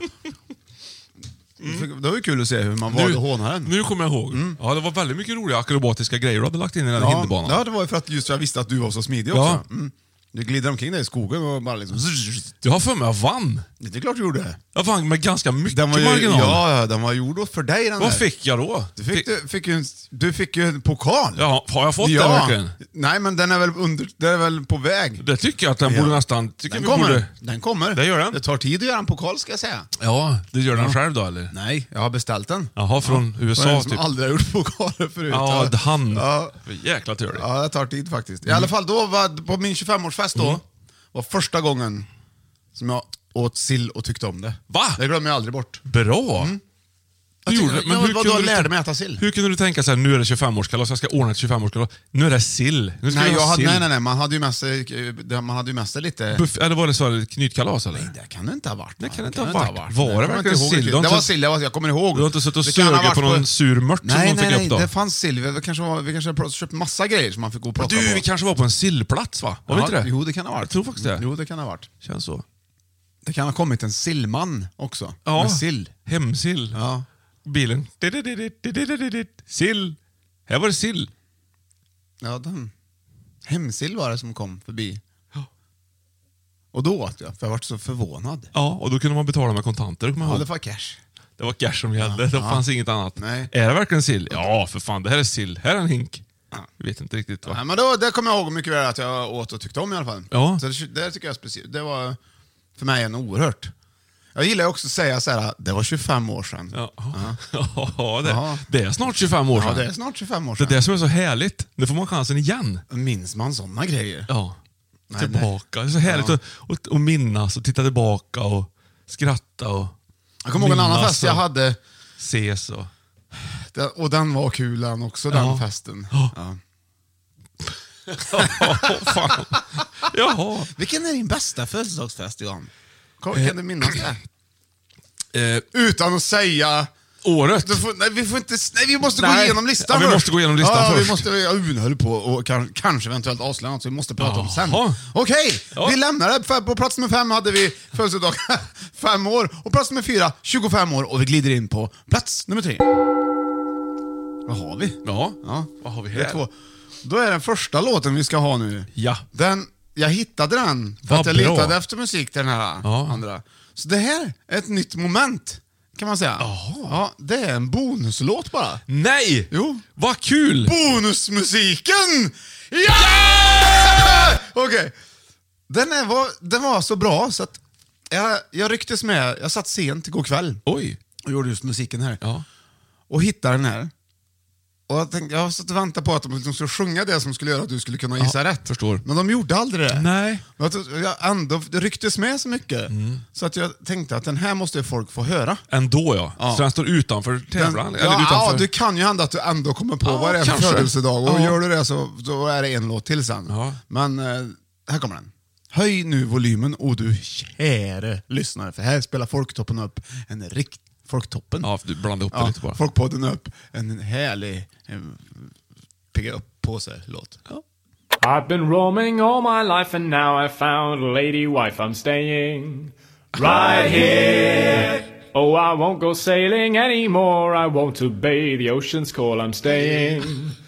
Det var ju kul att se hur man valde hånaren. nu kommer jag ihåg. Ja, det var väldigt mycket roliga akrobatiska grejer du hade lagt in i den Ja, hinderbanan. ja, det var ju för att just jag visste att du var så smidig Ja. också. Mm. Du glider omkring där i skogen och bara liksom... Du har för mig jag vann. Det är klart du gjorde. Jag vann med ganska mycket Den var ju, marginal. ja, ja, den var gjord för dig den Vad där. fick jag då? Du fick, du, fick ju en, du fick ju en pokal. Ja, har jag fått Ja. det verkligen? Nej, men den är väl, under, den är väl på väg. Det tycker jag att den Ja. borde nästan... Tycker Den vi kommer. Borde... Den kommer. Det gör den. Det tar tid att göra en pokal, ska jag säga. Ja, det gör den själv då eller? Nej, jag har beställt den. Jaha, från Det var U S A en som typ. aldrig har gjort pokaler förut. Ja, det han. Ja, Jäkla tur det. ja, det tar tid faktiskt. I alla fall då, var, på min tjugofem-årsfest då, Mm. var första gången som jag åt sill och tyckte om det. Va? Det glömmer jag aldrig bort. Bra! Du Jag gjorde, tyckte- men ja, hur vadå, kunde du lärde ta- mig äta sill? Hur kunde du tänka så här, nu är det tjugofem-årskalas, jag ska ordna ett tjugofem-årskalas. Nu är det sill. Nu ska Nej, vi ha jag hade, sill. nej, nej, nej, man hade ju med sig, man hade ju med sig lite... Buff, eller var det så här, knytkalas eller? Det kan det inte ha varit. Det va? kan det inte ha varit. Var det Jag kommer verkligen inte ihåg sill? riktigt. Du har Det inte- var sill, jag, var, jag kommer ihåg. Du har inte suttit och Det kan ha sugit varit på någon sur mört som Nej, någon nej, fick nej, upp då? det fanns sill. Vi kanske, var, vi kanske hade köpt massa grejer som man fick gå och plocka Du, på. vi kanske var på en sillplats va? Var vi Ja, inte det? Jo, det kan ha varit. Jag tror faktiskt det. Jo, det kan ha varit. Känns så. Det kan ha kommit en sillman också. Ja. Med sill. Hemsill. Ja. Bilen. Sill. Här var det sill. Ja, den. Hemsill var det som kom förbi. Ja. Och då åt jag, för jag var så förvånad. Ja, och då kunde man betala med kontanter. Kommer jag Ja, ihåg. det var cash. Det var cash som gällde, det Ja. fanns inget annat. Nej. Är det verkligen sill? Ja, för fan, det här är sill. Här är en hink. Ja. Jag vet inte riktigt va? Nej, men då, det kommer jag ihåg mycket väl att jag åt och tyckte om i alla fall. Ja. Så det, det tycker jag är speciellt. Det var för mig en oerhört... Jag gillar också att säga så här, det var tjugofem år sedan. Ja, Ja. ja det, Ja. det är snart tjugofem år sedan. Ja, det är snart tjugofem år Det är sedan. det som är så härligt. Nu får man chansen igen. Minns man sådana grejer? Ja. Nej, Tillbaka. Det är så härligt Ja. att, att, att minnas och titta tillbaka och skratta och Jag kommer ihåg en annan minnas fest jag och hade, ses och... och den var kul den också, den Ja. festen. Ja. Ja. Ja, fan. Jaha. Vilken är din bästa födelsedagsfest, Johan? Kan, kan du minnas det? Eh, Utan att säga... året. Du får, nej, vi får inte, nej, vi måste gå Nej. igenom listan Ja, vi först. måste gå igenom listan ja, först. Vi måste, jag unhöll på och kan, kanske eventuellt avslöja något, så vi måste prata om sen. Jaha. Okej, Ja. vi lämnar det. För på plats nummer fem hade vi födelsedag fem år. Och plats nummer fyra, tjugofem år. Och vi glider in på plats nummer tre. Vad har vi? Ja. Ja. Vad har vi Det är här? två. Då är den första låten vi ska ha nu. Ja. Den, jag hittade den för Vad att jag bra. letade efter musik till den här Ja. andra. Så det här är ett nytt moment, kan man säga. Jaha. Ja, det är en bonuslåt bara. Nej! Jo. Vad kul! Bonusmusiken! Ja! Okej. Den, är, var, den var så bra så att jag, jag rycktes med. Jag satt sent igår kväll Oj. och gjorde just musiken här. Ja. Och hittade den här. Och jag, tänkte, jag satt och väntade på att de, de skulle sjunga det som skulle göra att du skulle kunna gissa Ja, rätt. förstår. Men de gjorde aldrig det. Nej. Men att jag ändå det rycktes med så mycket. Så att jag tänkte att den här måste folk få höra. Ändå ja. Ja. Så den står utanför Den, tävlan? ja, eller utanför... ja, det kan ju hända att du ändå kommer på Ja, vad det är för kanske. födelsedag. Och Ja. gör du det så då är det en låt till sen. Ja. Men eh, här kommer den. Höj nu volymen, och du käre lyssnare. För här spelar Folktoppen upp en rikt Folktoppen. Ja, du blandar upp det Ja, lite bara. Folkpodden upp en härlig eh, pigga upp på sig låt. Ja. I've been roaming all my life and now I found a lady wife. I'm staying right here. Oh, I won't go sailing anymore. I won't obey the ocean's call. I'm staying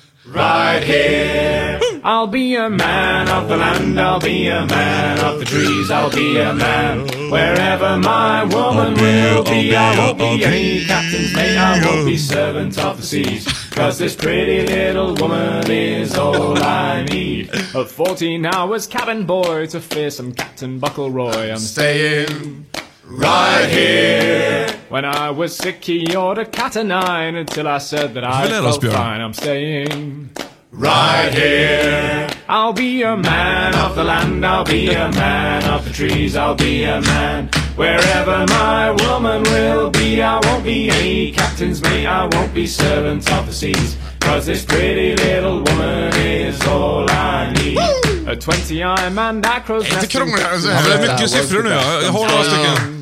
right here. I'll be a man of the land. I'll be a man of the trees. I'll be a man wherever my woman will be. I won't be any captain's mate. I won't be servant of the seas. Cause this pretty little woman is all I need. A fourteen hours cabin boy to fear some Captain Buckleroy. I'm staying right here. When I was sick he ordered cat o' nine until I said that I Vill lära oss, felt Björn. fine. I'm staying right here. I'll be a man of the land. I'll be a man of the trees. I'll be a man wherever my woman will be. I won't be any captain's mate. I won't be servant of the seas. Cause this pretty little woman is all I need. A twenty Iron Man that crows Inte nesting. krångligare så Ja, här. men det är mycket siffror nu. Jag, jag har några stycken.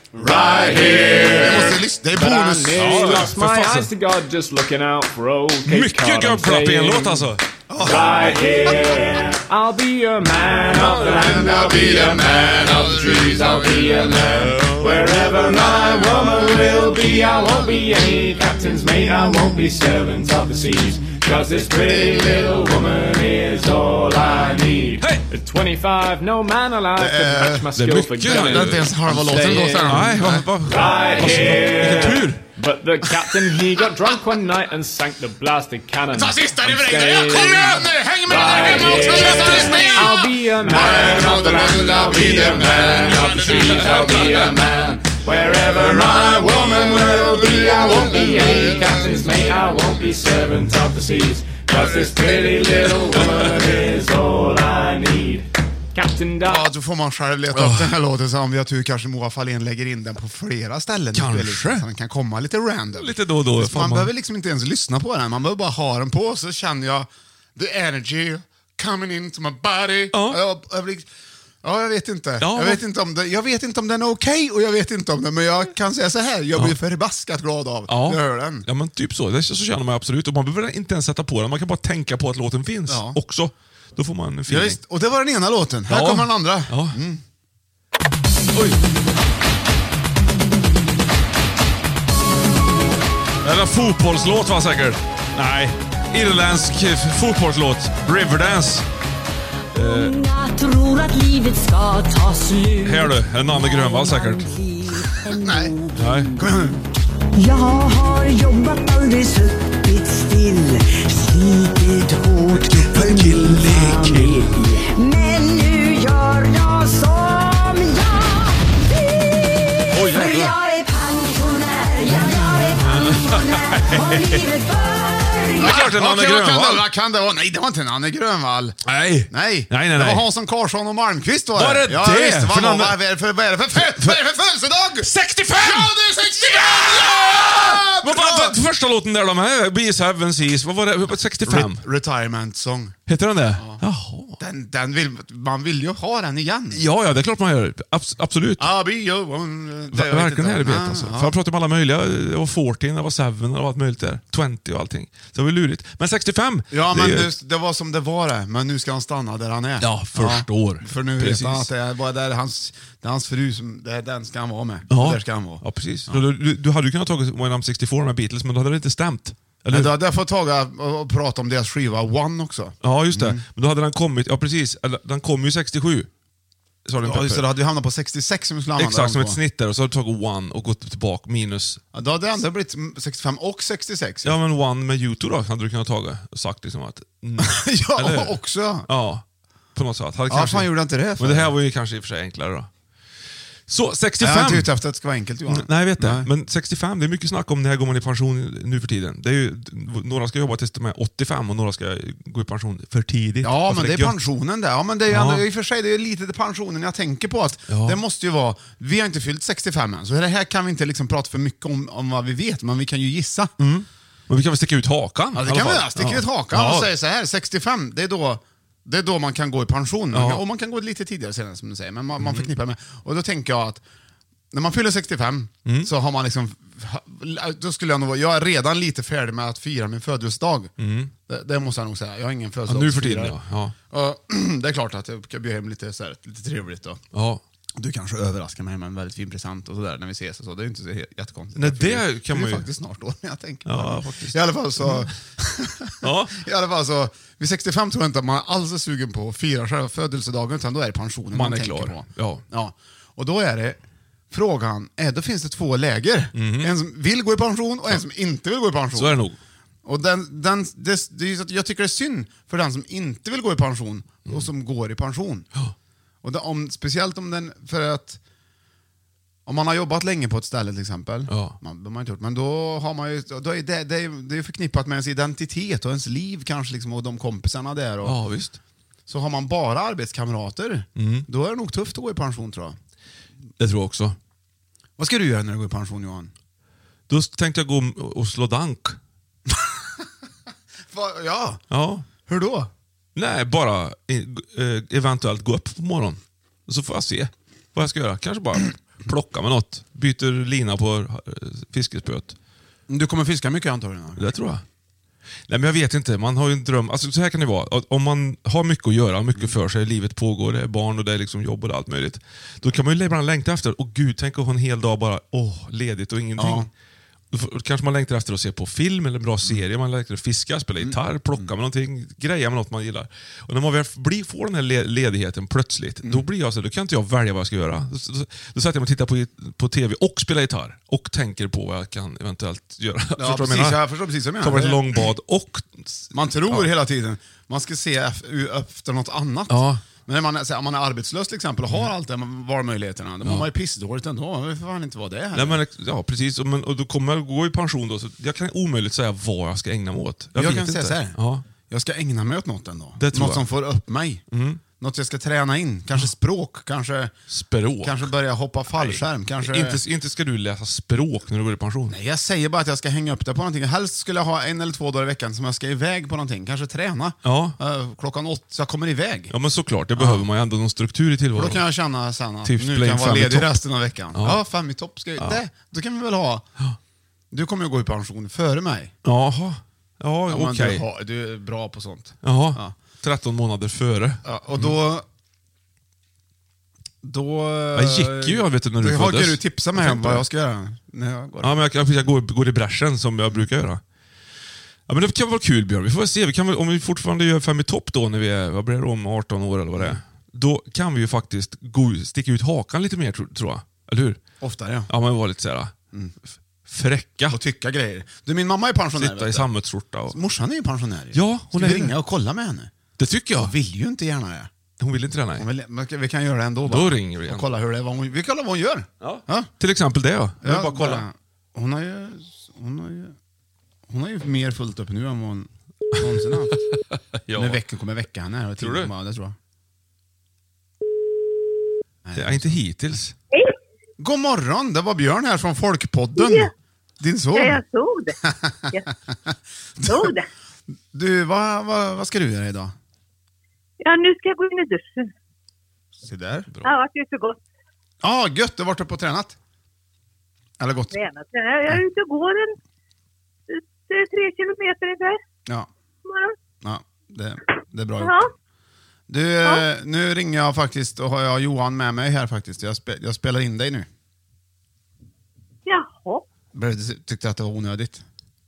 Right here. Jag måste lyssna. Det är But I bonus. nearly Ja, lost för my fasen. eyes to God just looking out for old Cape Mycket Cod. I'm gubbklapp i en staying låt alltså. right here. I'll be a man of the land. I'll be a man of the trees. I'll be a man wherever my woman will be. I won't be any captain's mate. I won't be servant of the seas. Cause this pretty little woman is all I need. Hey! At twenty-five, no man alive can match my det är skill for mycket. gunning. Det är inte ens halva låten går sen. Nej, vad... vad Right vilken here. tur. But the captain, he got drunk one night and sank the blasted cannon. Ta sista I'm refrängen. staying Kom igen nu! Häng med den right hemma också! here. I'll be a man of the land. I'll be a man of the trees. I'll be a man wherever my woman will be. I won't be any captain's mate. I won't be servant of the seas. Cause this pretty little woman is all I need. Captain Doug. Ja, då får man själv leta upp den här låten. Så om vi har tur kanske Moa Fahlén lägger in den på flera ställen. Kanske. Så den kan komma lite random. Lite då och då. Man, Fan, man- behöver liksom inte ens lyssna på den. Man behöver bara ha den på, så känner jag the energy coming into my body. Ja. Jag, jag, blir, ja, jag vet inte. Ja. Jag, vet inte om det, jag vet inte om den är okej och jag vet inte om den, men jag kan säga så här. Jag blir förbaskat glad av Ja. när jag hör den. Ja, men typ så. Det, så känner man absolut. Och man behöver inte ens sätta på den. Man kan bara tänka på att låten finns Ja. också. Då får man en Ja, feeling. visst. Och det var den ena låten. Här Ja. kommer den andra. Ja. Oj. Eller fotbollslåt va säkert? Nej. Irländsk f- fotbollslåt. Riverdance. Jag tror att livet ska ta slut. Här du, en Anne Grönvall säkert. Nej. Nej. Kom igen nu. Jag har jobbat, aldrig suttit still. Slitit hårt för min familj. Men nu gör jag som jag vill. Oj, Nanne Okej, vad kan det, Grönvall? vad kan det vara? Nej, det var inte Nanne Grönvall. Nej. Nej, Nej, nej, det nej. var Hansson Karlsson och Malmqvist var det. Var det ja, det? Visst, vad, För vad, Nanne- vad, är det för, vad är det för, för, vad är det för födelsedag? sextiofem! Ja, det är sextiofem! Ja! Vad var det första låten där de här? Be Seven Seas, vad var det? sextiofem? Re- retirement song. Heter den det? Jaha. Den, den vill, man vill ju ha den igen. Ja, ja, det är klart man gör. Abs- absolut. I'll be your one. Det- Va- jag vet Verkligen inte. är det bet Ja, alltså. ja. För jag pratade med alla möjliga. Det var fjorton, det var seven, det var allt möjligt där. tjugo och allting. Så det var lurigt. Men sextiofem! Ja, det men är- det, det var som det var det. Men nu ska han stanna där han är. Ja, förstår. För nu Precis. vet han att det är, bara där hans, det är hans fru som, det är den ska han vara med. Ja. Där ska han vara. Ja, precis. Du, du, du hade ju kunnat tagit When I'm sextiofyra med Beatles, men då hade det inte stämt. Eller? Men då hade jag fått taga och prata om deras skiva One också. Ja, just det. Mm. Men då hade den kommit, ja precis, Eller, den kom ju sextiosju. Sa den Ja, just det, då hade vi hamnat på sextiosex som vi skulle använda Exakt, som dem ett på. snitt där. Och så har du tagit One och gått tillbaka minus. Ja, då hade det ändå blivit sextiofem och sextiosex. Ja, men One med YouTube då hade du kunnat tagit och sagt liksom att... Mm, ja eller hur? också. Ja, på något sätt. Hade Ja, fan gjorde jag inte det för? Men det här var ju kanske i och för sig enklare då. Så, Jag är sextiofem! inte ute efter att det ska vara enkelt, Johan. Nej, jag vet det. Nej. Men sextiofem, det är mycket snack om när går man i pension nu för tiden. Det är ju, några ska jobba tills de är åttiofem och några ska gå i pension för tidigt. Ja, Alltså, men det är gött. pensionen där. Ja, men det är ju Ja. ändå, i och för sig, det är lite det pensionen jag tänker på. Att Ja. det måste ju vara, vi har inte fyllt sextiofem än, så det här kan vi inte liksom prata för mycket om, om vad vi vet, men vi kan ju gissa. Men vi kan väl sticka ut hakan? Ja, i det alla kan vi fall. göra. Sticker Ja. ut hakan Ja. och säger så här, sextiofem, det är då, det är då man kan gå i pension. Man Ja. kan, och man kan gå lite tidigare senare som du säger, men man, man förknippar med. Och då tänker jag att när man fyller sextiofem Mm. så har man liksom, då skulle jag nog vara, jag är redan lite färdig med att fira min födelsedag. Det, det måste jag nog säga. Jag har ingen Ja, födelsedag. nu för tiden, ja. ja. Och, det är klart att jag kan bjuda hem lite, så här, lite trevligt då. ja. Du kanske överraskar mig med en väldigt fin present och sådär när vi ses och så. Det är ju inte så he- jättekonstigt. Nej, Jag fyller- det kan fyller man ju- faktiskt snart då, jag tänker. Ja, faktiskt. I alla fall så... Ja. I alla fall så, vid sextiofem tror jag inte att man alls är sugen på att fira själva födelsedagen, utan då är det pensionen man, Man är tänker klar. på. Ja. Ja. Och då är det frågan, är, då finns det två läger. En som vill gå i pension och en som inte vill gå i pension. Mhm. Så är det nog. Och den, den, det, det är ju så att jag tycker det är synd för den som inte vill gå i pension och som går i pension. Och det, om, speciellt om den, för att om man har jobbat länge på ett ställe till exempel, Ja. man, de har inte gjort, men då har man ju, då är det, det, är, det är förknippat med ens identitet och ens liv kanske liksom, och de kompisarna där. Och, Ja, visst. Så har man bara arbetskamrater, då är det nog tufft att gå i pension tror jag. Det tror jag också. Vad ska du göra när du går i pension, Johan? Då tänkte jag gå och slå dank. Va, ja, Ja. hur då? Nej, bara eh, eventuellt gå upp på morgonen. Och så får jag se vad jag ska göra. Kanske bara plocka med något. Byter lina på eh, fiskespöet. Du kommer fiska mycket antagligen? Det tror jag. Nej, men jag vet inte. Man har ju en dröm. Alltså, så här kan det vara. Att om man har mycket att göra, mycket för sig, livet pågår, det är barn och det är liksom jobb och allt möjligt. Då kan man ju ibland längta efter, åh gud, tänk att ha en hel dag bara åh, ledigt och ingenting. Ja. Då får- kanske man längtar efter att se på film eller en bra serie, man längtar efter att fiska, spela gitarr, plocka med någonting, greja med något man gillar. Och när man väl blir, får den här le- ledigheten plötsligt, då blir jag så, då kan inte jag välja vad jag ska göra. Då, då, då sätter jag mig och tittar på, på tv och spelar gitarr och tänker på vad jag kan eventuellt göra. Ja, Förstår du vad precis, jag menar? jag förstår precis vad jag Tar menar. ett långbad och... Man tror hela tiden man ska se ef- efter något annat. Ja. Men när man, är- så här, om man är arbetslös till exempel och har allt det med valmöjligheterna, då mår man ju pissdåligt ändå. Man vill för fan inte vara det här. Nej, men, ja, precis. Och, men, och då kommer jag gå i pension då, så jag kan omöjligt säga vad jag ska ägna mig åt. Jag, jag vet kan inte. säga så här. Ja. Jag ska ägna mig åt något ändå. Det tror något jag. som får upp mig. Något jag ska träna in. Kanske språk, kanske, Språk. kanske börja hoppa fallskärm. Kanske... Inte, inte ska du läsa språk när du går i pension. Nej, jag säger bara att jag ska hänga upp det på någonting. Helst skulle jag ha en eller två dagar i veckan som jag ska iväg på någonting. Kanske träna. Ja. Eh, klockan åtta, så jag kommer iväg. Ja, men såklart. Det behöver man ju ändå någon struktur i Och tillvaron. då kan jag känna sen att Tips nu play kan jag vara fem i ledig topp. resten av veckan. Ja. Ja, fem i topp. Ska jag, det, då kan vi väl ha... Du kommer ju gå i pension före mig. Jaha. Ja, Ja, men okej. du, har, du är bra på sånt. Jaha. Ja. tretton månader före. Ja, och då... Då... Jag gick ju, jag vet inte, när du då har föddes. du tipsa mig Jag om tänkte vad det. jag ska göra när jag går. Ja, men jag, jag, jag går, går i bräschen som jag brukar göra. Ja, men det kan vara kul, Björn. Vi får väl se. Vi kan väl, om vi fortfarande gör fem i topp då, när vi är, vad blir det, om arton år eller vad det är. Då kan vi ju faktiskt gå, sticka ut hakan lite mer, tror, tror jag. Eller hur? Oftare, ja. Ja, men vara lite såhär f- fräcka. Och tycka grejer. Du, min mamma är pensionär. Sitta i vet du. sammetsskjorta. Och... Morsan är ju pensionär. Ja, hon ska är vi det. ringa och kolla med henne? Det tycker jag. Hon vill ju inte gärna det. Hon vill inte det, nej. Hon vill, men vi kan göra det ändå Då bara. ringer vi igen. Och kolla hur det är. Vad hon, vi kollar vad hon gör. Ja. Ja. Till exempel det, ja. Jag vill Ja, bara kolla. bara- Hon har ju... Hon har ju... Hon har ju mer fullt upp nu än vad hon... någonsin haft. Ja. Men veckan kommer vecka henne här. Och Tror du? Kommer, det tror jag. Det är inte hittills. God morgon, det var Björn här från Folkpodden. Ja. Din son. Ja, jag såg det. Jag såg det. Du, vad, vad, vad ska du göra idag? Ja, nu ska jag gå in i duschen. Se där. Det har varit ute och gått. Ja, ah, gött. Du har varit uppe och tränat. Eller gått. Tränat. Jag är ute och går en eh, tre kilometer ungefär. Ja, Morgon. ja det, det är bra gjort. Ja. Du, Ja. nu ringer jag faktiskt och har jag Johan med mig här faktiskt. Jag, spe, jag spelar in dig nu. Jaha. Jag tyckte att det var onödigt.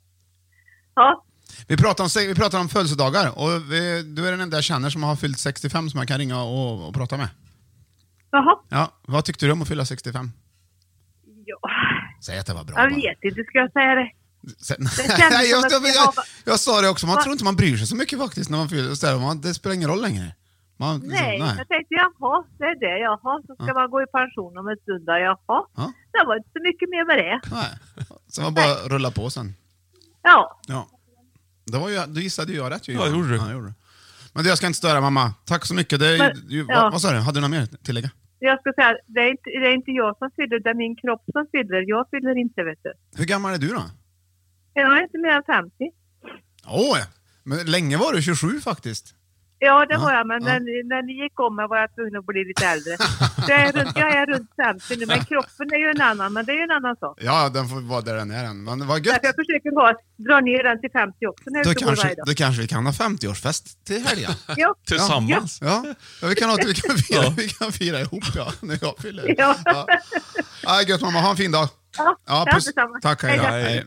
Ja. Vi pratar om, vi pratar om födelsedagar och vi, du är den enda jag känner som har fyllt sextiofem som jag kan ringa och, och prata med. Jaha. Ja, vad tyckte du om att fylla sextiofem? Ja. Säg att det var bra. Jag bara. vet inte, ska jag säga det? Sen, kändes nej, jag, som att jag, jag jag, har- jag sa det också, man Va? tror inte man bryr sig så mycket faktiskt när man fyller så där, man, det spelar ingen roll längre. Man, liksom, Nej, jag tänkte jaha, det är det, jaha. Så ska Ja. man gå i pension om en stund, då, jaha. Ja. Det var inte så mycket mer med det. Nej. Så man bara rulla på sen. Ja. Ja. Det var ju, du gissade ju jag rätt ju. Ja, gjorde du. Ja, gjorde du. Men du, jag ska inte störa mamma. Tack så mycket. Det är, Men, ju, ja. vad, vad sa du? Hade du något mer att tillägga? Jag ska säga, det är inte, det är inte jag som fyller, det är min kropp som fyller. Jag fyller inte, vet du. Hur gammal är du då? Jag är inte mer än femtio. Åh, men länge var du tjugosju faktiskt. Ja, det Ja, var jag, men ja. när, ni- när ni gick om mig var jag tvungen att bli lite äldre. Så jag, är runt, jag är runt femtio nu, men kroppen är ju en annan, men det är ju en annan sak. Ja, den får vara där den är än. Men vad gött. Därför jag försöker ha, dra ner den till femtio också när jag Då ska gå kanske, varje dag. då kanske vi kan ha femtioårsfest till helgen. Ja. Tillsammans. Ja, ja vi, kan ha, vi, kan fira, Ja. vi kan fira ihop ja, när jag fyller. Ja. Ja. Ja, gött mamma, ha en fin dag. Ja, Ja, ja, puss. detsamma. Tack, hej då. Hej då. Hej.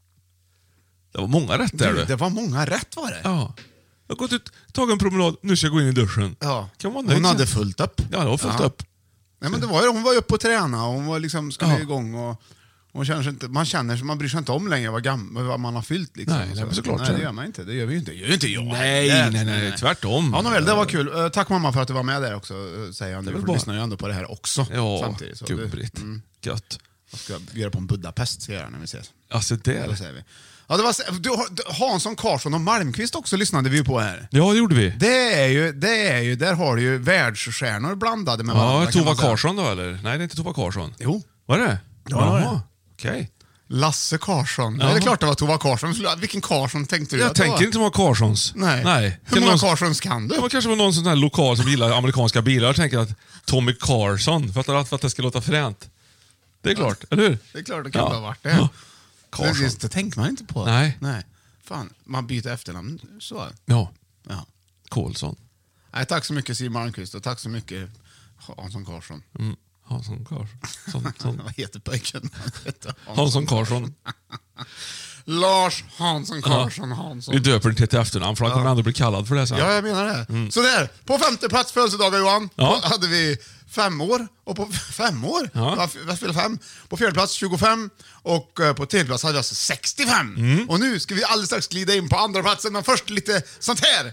Det var många rätt där Du, du. det var många rätt var det. Ja. Jag har gått ut, tagit en promenad, nu ska jag gå in i duschen. Ja. Kan vara nöjd Hon hade sen. fullt upp. Ja, det var fullt Ja. upp. Nej, men det var ju, hon var ju uppe och träna och hon var liksom, skulle Ja. igång och hon känner sig inte, man känner sig, man bryr sig inte om längre vad, gam, vad man har fyllt liksom. Nej, nej, men såklart Nej, så. det gör man inte. Det gör vi ju inte. Det gör ju inte jag. Nej, Det- nej, nej, tvärtom. Ja, nåväl, det var kul. Eh, Tack mamma för att du var med där också, eh, säger jag nu. Det är väl För du bra. lyssnar ju ändå på det här också. Ja, samtidigt. Så gubbigt. det- Mm, Gött. jag ska göra på en Budapest, ska jag göra när vi ses. Alltså Det det. säger vi. Ja, det var, du, har- Hansson, Karlsson och Malmqvist också lyssnade vi ju på här. Ja, det gjorde vi. Det är ju, det är ju, där har du ju världsstjärnor blandade med varandra. Ja, kan Tova man säga. Karlsson då eller? Nej, det är inte Tova Karlsson. Jo. Var det? Ja, det var det. Jaha, okej. Lasse Karlsson. Ja, Jaha. det är klart det var Tova Karlsson. Vilken Karlsson tänkte du Jag att det tänker var? inte på Karlssons. Nej. Nej. Hur många någon, Karlssons kan du? det var kanske var någon sån här lokal som gillar amerikanska bilar och tänker att Tommy Carlson, för att, för att det ska låta fränt. Det är klart, eller hur? Det är klart det kan Ja. ha varit det. Ja. Karlsson. Karlsson. Det tänker man inte på. Nej. Nej. Fan, man byter efternamn så. Ja, Ja. Karlsson. Nej, tack så mycket Siw Malmqvist och tack så mycket Hansson Karlsson. Mm. Hansson Karlsson. Sån, sån. Vad heter pojken? Han heter Hansson Karlsson. Lars Hansson Karlsson Hansson. Vi döper det till efternamn för han kommer ändå bli kallad för det sen. Ja, jag menar det. Så där, på femte plats födelsedagar Johan, Ja. på, hade vi fem år. Och på fem år? Ja. Ja. Jag fyller fem. På fjärde plats tjugofem och eh, på tredje plats hade vi alltså sextiofem. Mm. Och nu ska vi alldeles strax glida in på andra platsen, men först lite sånt här.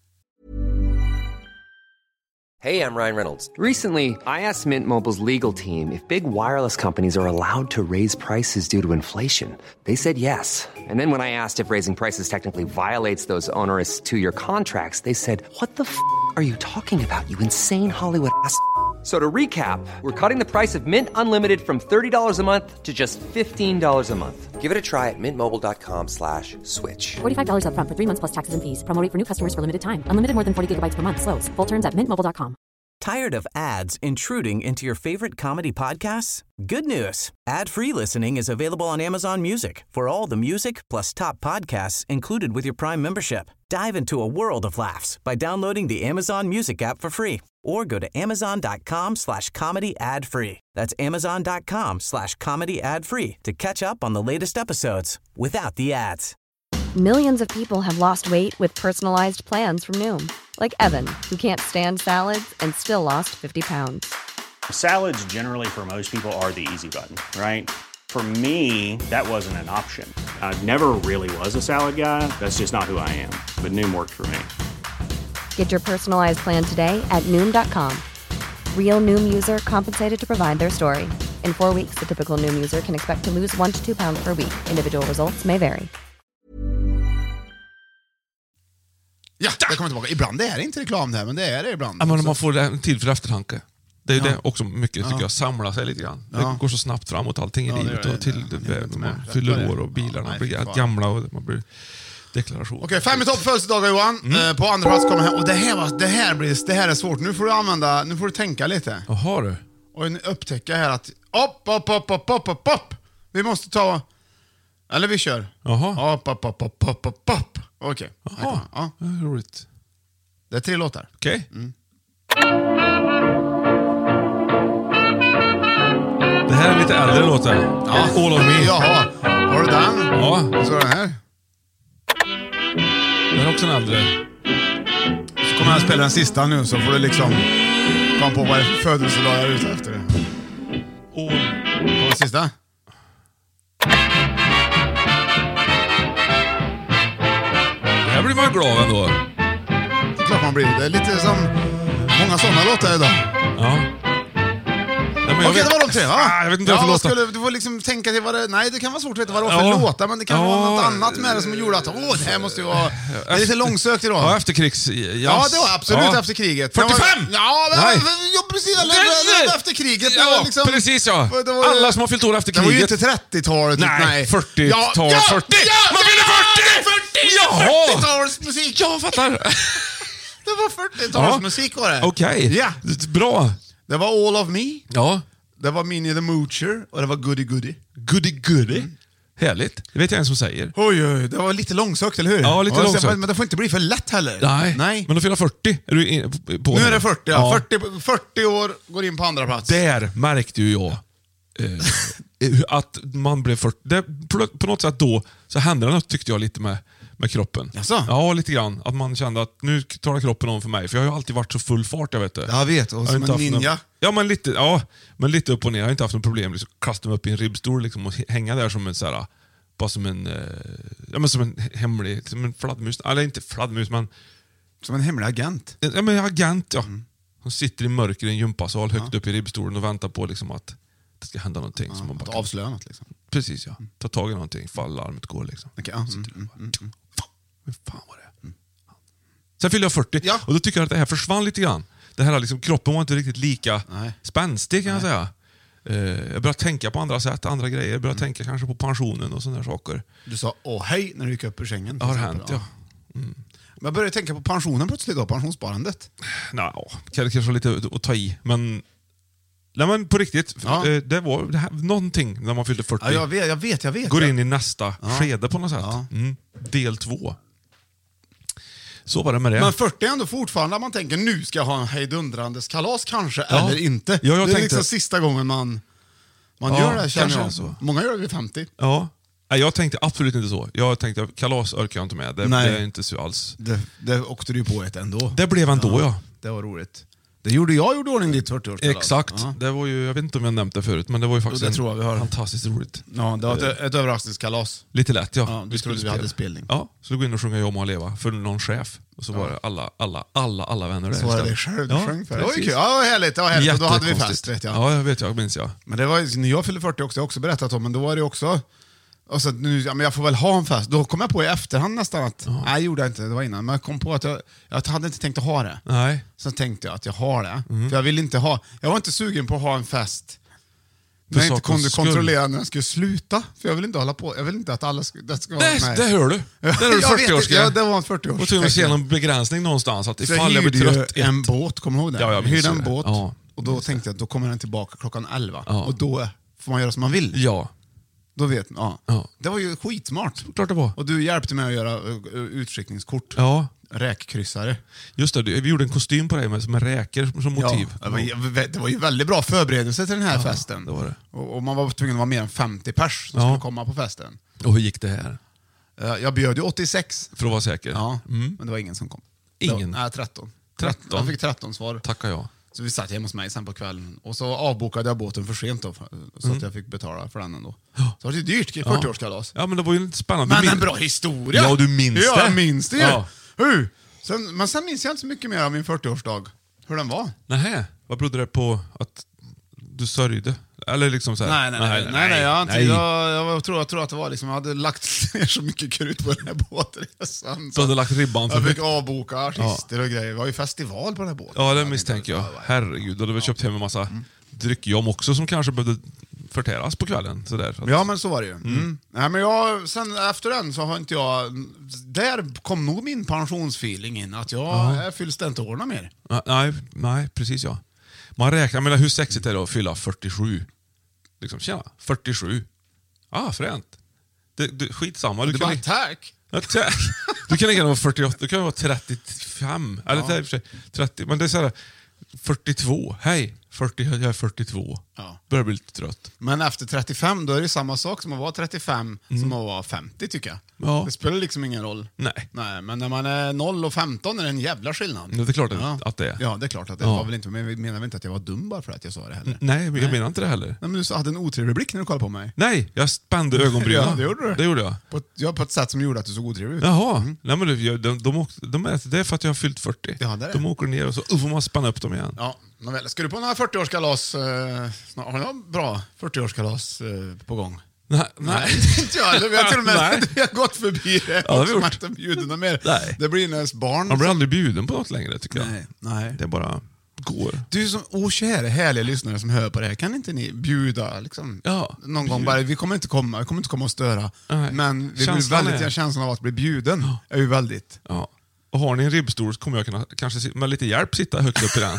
Hey, I'm Ryan Reynolds. Recently, I asked Mint Mobile's legal team if big wireless companies are allowed to raise prices due to inflation. They said yes. And then when I asked if raising prices technically violates those onerous two-year contracts, they said, "What the f*** are you talking about, you insane Hollywood ass?" So to recap, we're cutting the price of Mint Unlimited from thirty dollars a month to just fifteen dollars a month. Give it a try at mintmobile.com slash switch. forty-five dollars up front for three months plus taxes and fees. Promo rate for new customers for limited time. Unlimited more than forty gigabytes per month. Slows full terms at mint mobile dot com. Tired of ads intruding into your favorite comedy podcasts? Good news. Ad-free listening is available on Amazon Music for all the music plus top podcasts included with your Prime membership. Dive into a world of laughs by downloading the Amazon Music app for free or go to amazon.com slash comedy ad free. That's amazon.com slash comedy ad free to catch up on the latest episodes without the ads. Millions of people have lost weight with personalized plans from Noom. Like Evan, who can't stand salads and still lost fifty pounds. Salads generally for most people are the easy button, right? For me, that wasn't an option. I never really was a salad guy. That's just not who I am. But Noom worked for me. Get your personalized plan today at Noom dot com. Real Noom user compensated to provide their story. In four weeks, the typical Noom user can expect to lose one to two pounds per week. Individual results may vary. Ja, det kommer tillbaka. Ibland är det inte reklam det här, men det är det ibland. Ja, men man får en tid för eftertanke. Det är Ja. det också mycket, tycker Ja. jag, samla sig lite grann. Ja. Det går så snabbt framåt allting i Ja, det livet gör det. och till Ja, det, det är man rätt fyller vad det är. år och bilarna nej, blir fy fan. gamla och man blir deklaration. Okej, fem i topp födelsedagar Johan. Mm. Eh, på andra plats kommer här. Och det här, var, det, här blir, det här är svårt. Nu får du använda, nu får du tänka lite. Jaha du. Och nu upptäcka här att upp, upp, upp, upp, upp, upp, upp. Vi måste ta... Eller vi kör. Jaha. Upp, upp, upp, upp, upp, upp, upp. Okej. Jaha, Ja. det är roligt. Det är tre låtar. Okej. Mm. Det här är lite äldre låtar. Ja. All of me. Jaha. Har du den? Ja. Så den här. Det är också en äldre. Så kommer jag spela den sista nu så får du liksom komma på vad födelsedag jag är ute efter. Det. All. Kommer den sista? Det här blir man glad ändå. Det är klart man blir. Det är lite som många sådana låtar idag. Ja. Nej, men Okej, jag vet- det var de tre va? Ah, jag vet inte vad för vad låtar. skulle, du får liksom tänka till vad det... Nej, det kan vara svårt att veta vad det var för Ja. låtar, men det kan vara Ja. något annat med det som gjorde att åh, det här måste ju vara... Det är lite långsökt idag. Ja, efterkrigs... Ja, det var absolut Ja. efter kriget. fyrtiofem! Det var, ja, men, Nej. ja, precis. Eller, Precis! efter kriget. Det Ja, var liksom, precis ja. det var- Alla som har fyllt år efter Det var ju kriget. inte trettiotalet. Nej, fyrtiotal, Ja, ja, fyrtio. Ja, Man fyller fyrtio! fyrtio! Jaha! fyrtiotalsmusik. Jag fattar. Det var fyrtiotalsmusik var det. Okej, Ja. bra. Det var All of Me. Ja. Det var Minnie the Moocher. Och det var Goody Goody. Goody goody. Härligt. Det vet jag en som säger. Oj, oj, det var lite långsökt, eller hur? Ja, lite så- långsökt. Men det får inte bli för lätt heller. Nej. Nej. Men de fyller fyrtio. Är du in, på Nu det? är det fyrtio, ja. fyrtio, fyrtio år går in på andra plats. Där märkte ju jag eh, att man blev fyrtio. Det, på, på något sätt då så hände det något, tyckte jag, lite med, med kroppen. Jaså? Ja, lite grann. Att man kände att nu tar kroppen om för mig. För jag har ju alltid varit så full fart, jag vet det. Jag vet, och Jag har som inte en haft ninja. någon- Ja, men lite, ja, men lite upp och ner. Jag har inte haft något problem liksom, att kasta mig upp i en ribbstol liksom, och hänga där som en så här, bara som en, eh, ja, men som en hemlig, som en fladdermus. Eller inte fladdermus, men Som en hemlig agent. ja, men agent, ja. Som sitter i mörker i en gympasal högt upp i ribbstolen och väntar på liksom, att det ska hända någonting. som man bara Att kan- avslöja något liksom. Precis, ja. Ta tag i någonting, fall larmet går liksom. Okej, ja. Mm, mm, mm, mm. Hur fan var det? Sen fyllde jag fyrtio Ja. och då tycker jag att det här försvann lite grann. Det här liksom, kroppen var inte riktigt lika Nej. spänstig kan jag säga. Eh, jag började tänka på andra sätt, andra grejer. Jag började tänka kanske på pensionen och sådana där saker. Du sa åh hej när du gick upp ur sängen. Det har till hänt, exempel. ja. Men jag började tänka på pensionen plötsligt då, pensionssparandet. Nå, kan det kanske vara lite att ta i, men... Nej men på riktigt, Ja. eh, det var det här, någonting när man fyllde fyrtio. Ja, jag vet, jag vet. Jag vet Går jag. in i nästa Ja. skede på något sätt. Ja. Mm. Del två. Så var det med det. Men fyrtio är ändå fortfarande, man tänker nu ska jag ha en hejdundrandes kalas kanske, Ja. eller inte. Ja, jag det är tänkte- liksom sista gången man, man Ja, gör det, känner kanske jag. är så. Många gör det vid femtio. Ja. Nej, jag tänkte absolut inte så. Jag tänkte att kalas orkar jag inte med. Det, Nej. det är inte så alls. Det, det åkte du ju på ett ändå. Det blev ändå, ja. Det var roligt. Det gjorde jag, gjorde ordning ditt fyrtioårskalas. Exakt. Ja. Det var ju, jag vet inte om jag nämnt det förut, men det var ju faktiskt det en tror jag vi har. fantastiskt roligt. Ja, det var ett, ett överraskningskalas. Lite lätt, ja. Ja, du trodde vi hade spelning. Ja, så gå in och sjunga Jag må och leva för någon chef. Och så var det alla, alla, alla, alla vänner där Så var det istället. dig själv du sjöng för. Det var ju precis. kul. Ja, det var härligt. Det var härligt. Och då hade vi Jättekonstigt. fest, vet jag. Ja, jag vet, jag minns jag. Men det var ju- när jag fyllde fyrtio också, jag har också berättat om, men då var det också... Och så att nu, ja, men jag får väl ha en fest. Då kom jag på i efterhand nästan att... Nej, jag gjorde jag inte. Det var innan. Men jag kom på att jag, jag hade inte tänkt att ha det. Nej. Sen tänkte jag att jag har det. För jag vill inte ha... Jag var inte sugen på att ha en fest För när jag inte sakens kunde skull. kontrollera när jag skulle sluta. För jag vill inte hålla på. Jag vill inte att alla ska... Det, ska Det, nej. det hör du. Det är Jag vet fyrtio-årsgrej. inte. Ja, det var en fyrtio-års. Och tvungen att se någon begränsning någonstans. Att Så jag ifall jag blir hyrde ju trött... en ett- båt, kommer du ihåg det? Ja, jag jag minns hyrde en det. båt. Ja. Och då tänkte jag att då kommer den tillbaka klockan elva. Ja. Och då får man göra som man vill. Ja, Då vet ja. Ja. Det var ju skitsmart. klart det var. Och du hjälpte mig att göra uh, utskickningskort. Ja, Räkkryssare. just det. Vi gjorde en kostym på dig med, med räkor som motiv. Ja, det, var, ju- det var ju väldigt bra förberedelse till den här festen. det var det. Och, och man var tvungen att vara mer än femtio pers som Ja. skulle komma på festen. Och hur gick det här? Uh, jag bjöd ju åttiosex. För att vara säker. Ja, Mm. men det var ingen som kom. Ingen? Det var, nej, tretton. tretton? Jag fick tretton svar. Tackar jag. Så vi satt hemma hos mig sen på kvällen. Och så avbokade jag båten för sent då, för- så Mm. att jag fick betala för den ändå. Så det var ju dyrt, fyrtioårskalas. Ja, men det var ju lite spännande. Men Du en min- bra historia! Ja, du minns ja, det. jag minns det ju. Ja. Uh. Sen, men sen minns jag inte så mycket mer av min fyrtioårsdag. Hur den var. Nähä, vad berodde det på att du sörjde? Eller liksom så här. Nej, nej, nej. nej, nej, nej, jag, nej. Jag, jag, tror, jag tror att det var liksom, jag hade lagt ner så mycket krut på den här båtresan. Så du hade lagt ribban för jag fick avboka artister ja. och grejer. Det var ju festival på den här båten. Ja, det misstänker jag. Herregud, du hade väl köpt hem en massa mm. dryck jag också som kanske behövde förtäras på kvällen. Så där, så att... Ja, men så var det ju. Mm. Mm. Nej, men jag, sen efter den så har inte jag... Där kom nog min pensionsfeeling in. Att jag, ja. jag fylls inte årna mer. Nej, nej, precis ja. Man räknar med hur sexigt är det att fylla fyrtiosju. Liksom, tjena, fyrtiosju. Ah, fränt. Det, det, skitsamma. Du det kan bara, tack. Du kan inte vara fyrtioåtta, du kan vara trettiofem. Ja. Eller det är för sig, trettio, men det är så här, fyrtiotvå. Hej, fyrtio, jag är fyrtiotvå. Ja. Börjar bli lite trött. Men efter trettiofem, då är det samma sak som att vara trettiofem mm. som att vara femtio, tycker jag. Ja. Det spelar liksom ingen roll. Nej. Nej, men när man är noll och femton är det en jävla skillnad. Ja, det är klart ja. att det är. Ja, det är klart att det ja. var väl inte. Men jag menar väl inte att jag var dum bara för att jag sa det heller. Nej, men jag Nej. menar inte det heller. Nej, men du hade en otrevlig blick när du kollade på mig. Nej, jag spände ögonbrynen. Ja, det gjorde du. Det gjorde jag. På ett, ja, på ett sätt som gjorde att du såg otrevlig ut. Jaha. Mm. Nej, men de, de, de, åkte, de är, det är för att jag har fyllt fyrtio. Ja, det är det. De åker ner och så uh, får man spänna upp dem igen. Ja. Ska du på några fyrtio-årskalas? Eh, har du några bra fyrtio-årskalas eh, på gång? Nej, nej. inte jag. Vi har till och med vi har gått förbi det. Ja, också, inte bjuden mer. Nej. Det blir näs barn. Man blir aldrig bjuden på något längre, tycker jag. Nej, nej. Det bara går. Du som oh, kära härliga lyssnare som hör på det här, kan inte ni bjuda liksom, ja, någon bjud. gång bara, vi kommer inte komma, vi kommer inte komma och störa. Nej. Men vi vill väldigt är... känslan av att bli bjuden ja. är ju väldigt. Ja. Och har ni en ribbstol så kommer jag kunna, kanske med lite hjälp, sitta högt upp i den.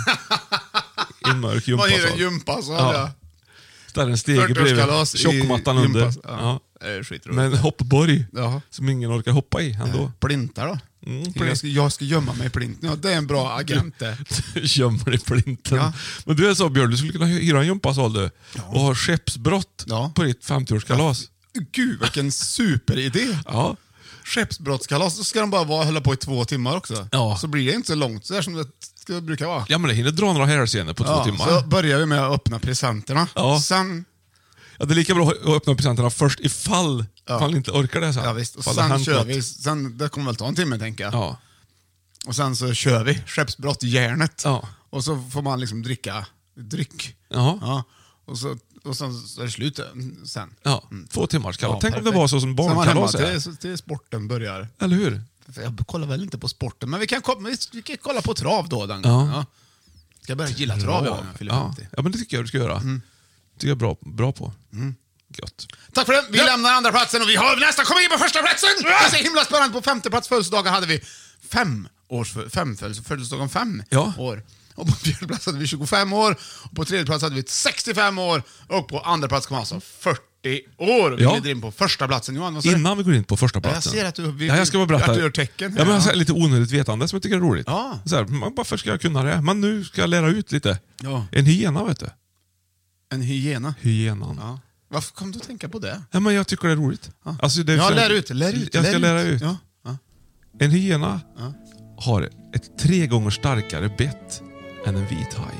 I en mörk gympasal. Vad är det, gympasal? Ja. Där en stege bredvid tjockmattan under. Ja. Ja. Men hoppborg ja. som ingen orkar hoppa i ändå. Plintar då? Mm, plint. jag, ska, jag ska gömma mig i plinten. Ja, det är en bra agent det. Du gömmer dig i plinten. Ja. Men du är så, Björn, du skulle kunna hyra en gympasal du. Ja. Och ha skeppsbrott ja. på ditt femtioårskalas. Ja. Gud, vilken superidé. Ja. Skeppsbrottskalas, så ska de bara vara, hålla på i två timmar också. Ja. Så blir det inte så långt så där som det det brukar vara. Ja, men det hinner dra några herrscener på ja, två timmar. Så börjar vi med att öppna presenterna. Ja. Sen... Ja, det är lika bra att öppna presenterna först ifall ja. man inte orkar det sen. Ja, visst. Och sen kör något. vi. Sen, det kommer väl ta en timme, tänker jag. Ja. Och sen så kör vi skeppsbrott i järnet. Ja. Och så får man liksom dricka dryck. Ja. Ja. Och så och sen så är det slut sen. Ja, mm. två timmars kalas. Ja, Tänk perfekt. om det var så som barnkalas är. Till, till sporten börjar. Eller hur? Jag kollar väl inte på sporten, men vi kan, vi kan kolla på trav då. Den ja. Ja. Ska jag börja gilla trav? Ja. Ja. ja, men det tycker jag du ska göra. Mm. Det tycker jag är bra, bra på. Mm. Gött. Tack för det. Vi ja. lämnar andra platsen och vi har nästan kommit in på första platsen. Ja. Det är så himla spännande. På femte plats födelsedagar hade vi fem års fem födelsedagar om fem ja. år. Och på fjärde plats hade vi tjugofem år. Och på tredje plats hade vi sextiofem år. Och på andra plats kom alltså fyrtio år. Och vi ja. glider in på första platsen. Johan, innan vi går in på första platsen. Jag ser att du, vi, ja, jag ska bara berätta. Att du gör tecken här. Ja, men jag har lite onödigt vetande som jag tycker är roligt. Ja. Så här, man, varför ska jag kunna det? Men nu ska jag lära ut lite. Ja. En hyena, vet du. En hyena? Hyenan. Ja. Varför kom du att tänka på det? Ja, men jag tycker det är roligt. Ja, alltså, det är ja så, lär ut. Lär ut. Jag lär ska ut. lära ut. Ja. Ja. En hyena ja. har ett tre gånger starkare bett än en vit haj.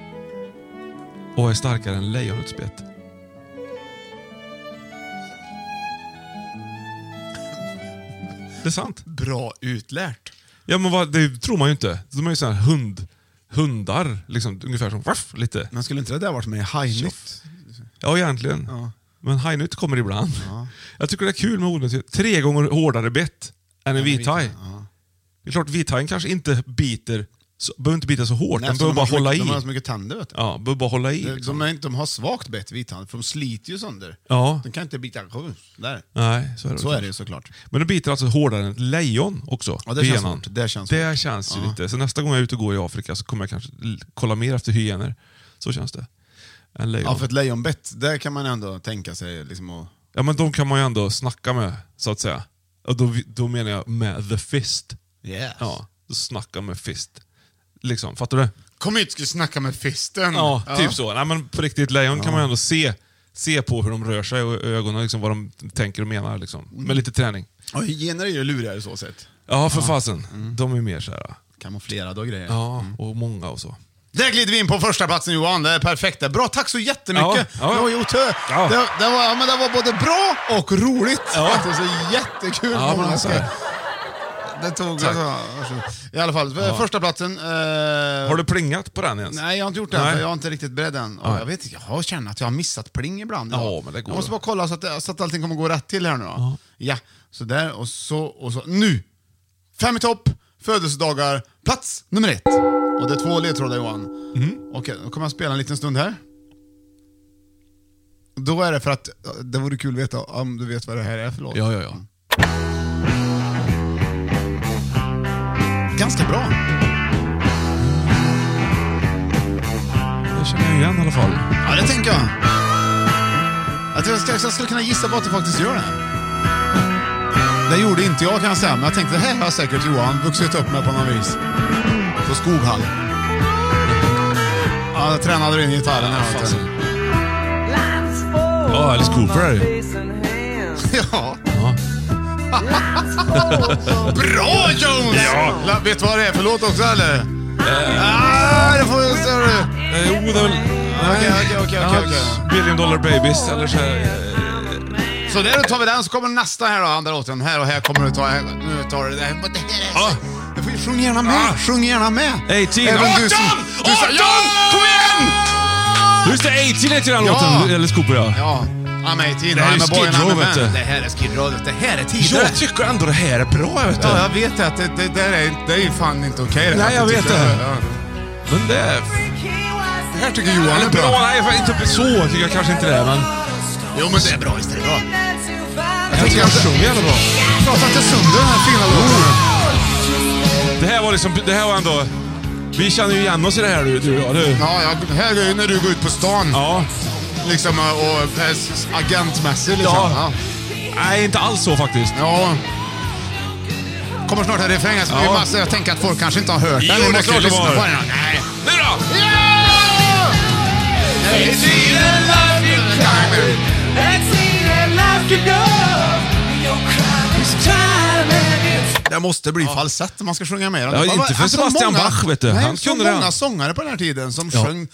Och är starkare än lejonets bett. Det är sant. Bra utlärt. Ja, men vad, det tror man ju inte. De är ju sådana här hund, hundar, liksom, ungefär som vaff, lite. Men skulle inte det där varit med i Hajnytt? Ja, egentligen. Ja. Men Hajnytt kommer ibland. Ja. Jag tycker det är kul med ordet. Tre gånger hårdare bett än en vit haj. Ja. Det är klart, vithajen kanske inte biter så, behöver inte bita så hårt. Nej, den behöver bara så hålla mycket, i. De har så mycket tänder, vet du. Ja, behöver bara hålla i. De, liksom. de, är inte, de har svagt bett vithand, för de sliter ju sönder. Ja. De kan inte bita där. Nej, så är det, så är det ju såklart. Men de biter alltså hårdare än ett lejon också. Ja, det känns hårt. Det känns, det känns ju ja. lite. Så nästa gång jag är ute och går i Afrika så kommer jag kanske kolla mer efter hyener. Så känns det. En lejon. Ja, för ett lejonbett, där kan man ändå tänka sig liksom att... Ja, men de kan man ju ändå snacka med, så att säga. Och då, då menar jag med the fist. Yes. Ja, då snacka med fist. Liksom, fattar du? Kom hit, ska snacka med fisten. Ja, ja. typ så. Nej, men på riktigt, lejon ja. kan man ändå se, se på hur de rör sig och ögonen, liksom, vad de tänker och menar. Liksom. Mm. Med lite träning. Ja, hyener är ju lurigare så sett. Ja, för ja. fasen. Mm. De är mer så här. Kamouflerade och grejer. Ja, mm. och många och så. Där glider vi in på första platsen, Johan. Det är perfekt. Bra, tack så jättemycket. Ja, ja. Det var ju otö. Ja. Det, det, var, men det var både bra och roligt. Ja. Det var så jättekul. Ja, men alltså. det tog... Tack. Alltså, i alla fall, Ja. första platsen... Eh, Har du plingat på den ens? Nej, jag har inte gjort det. Nej. Jag är inte riktigt beredd än. Och Nej. jag vet inte, jag har känt att jag har missat pling ibland. Ja, men det går. Jag måste bara kolla så att, så att allting kommer gå rätt till här nu då. Ja, ja. Så där och så och så. Nu! Fem i topp, födelsedagar, plats nummer ett. Och det är två ledtrådar, Johan. Mm. Okej, då kommer jag spela en liten stund här. Då är det för att det vore kul att veta om du vet vad det här är för låt. Ja, ja, ja. Ganska bra. Det känner jag igen i alla fall. Ja, det tänker jag. Att jag, ska, jag skulle kunna gissa på att du faktiskt gör det. Det gjorde inte jag, kan jag säga. Men jag tänkte, det här har säkert Johan vuxit upp med på någon vis. På Skoghall. Ja, jag tränade in gitarren här. Ja, ja, Alice Cooper är det. Ja. Ja. Bra, Jones! Ja. La, vet du vad det är för låt också, eller? Äh. Ah, det får jag säga. Eh, Jo, det är väl... Okej, okej, okej, okej, okej. Billion Dollar Babies, eller så... Så där tar vi den, så kommer nästa här då, andra låten. Här och här kommer du ta, nu tar du det här. Det här är så... Du får ju sjunga gärna med, Ah. sjung gärna med. arton! Även du som- du sa- arton! Kom igen! Just det, arton heter den Ja. låten, eller Cooper, ja. Ja, I'm eighteen. Det här är I'm a boy Skid and I'm Row, a vet du. man. Det här är Skid Row, det här är tidigare. Jag tycker ändå det här är bra, vet du. Ja, jag vet att det, det, det, är, det är ju fan inte okej. Nej, jag vet det. Ja. Men det är... Det här tycker Johan Det är är bra, bra. nej, för inte så tycker jag kanske inte det, men... Jo, men det är bra, visst är det bra. Jag tycker jag sjunger jävla bra. Prata inte sönder den här fina låten. Det här var liksom, det här var ändå... Vi känner ju igen oss i det här, du, du ja, du. Ja, jag, här är ju när du går ut på stan. Ja. Liksom, och och agentmässigt liksom. Ja. Nej, inte alls så faktiskt. Ja. Kommer snart här refrängen. Så Ja. vi måste, jag tänker att folk kanske inte har hört den. Jo, Vi det är måste klart de lyssna har. på den. Nej. Nu då! Det måste bli falsett om man ska sjunga med den. Ja, inte för Sebastian många, Bach, vet du. Nej, Han så kunde det. många sångare på den här tiden som Ja. sjöng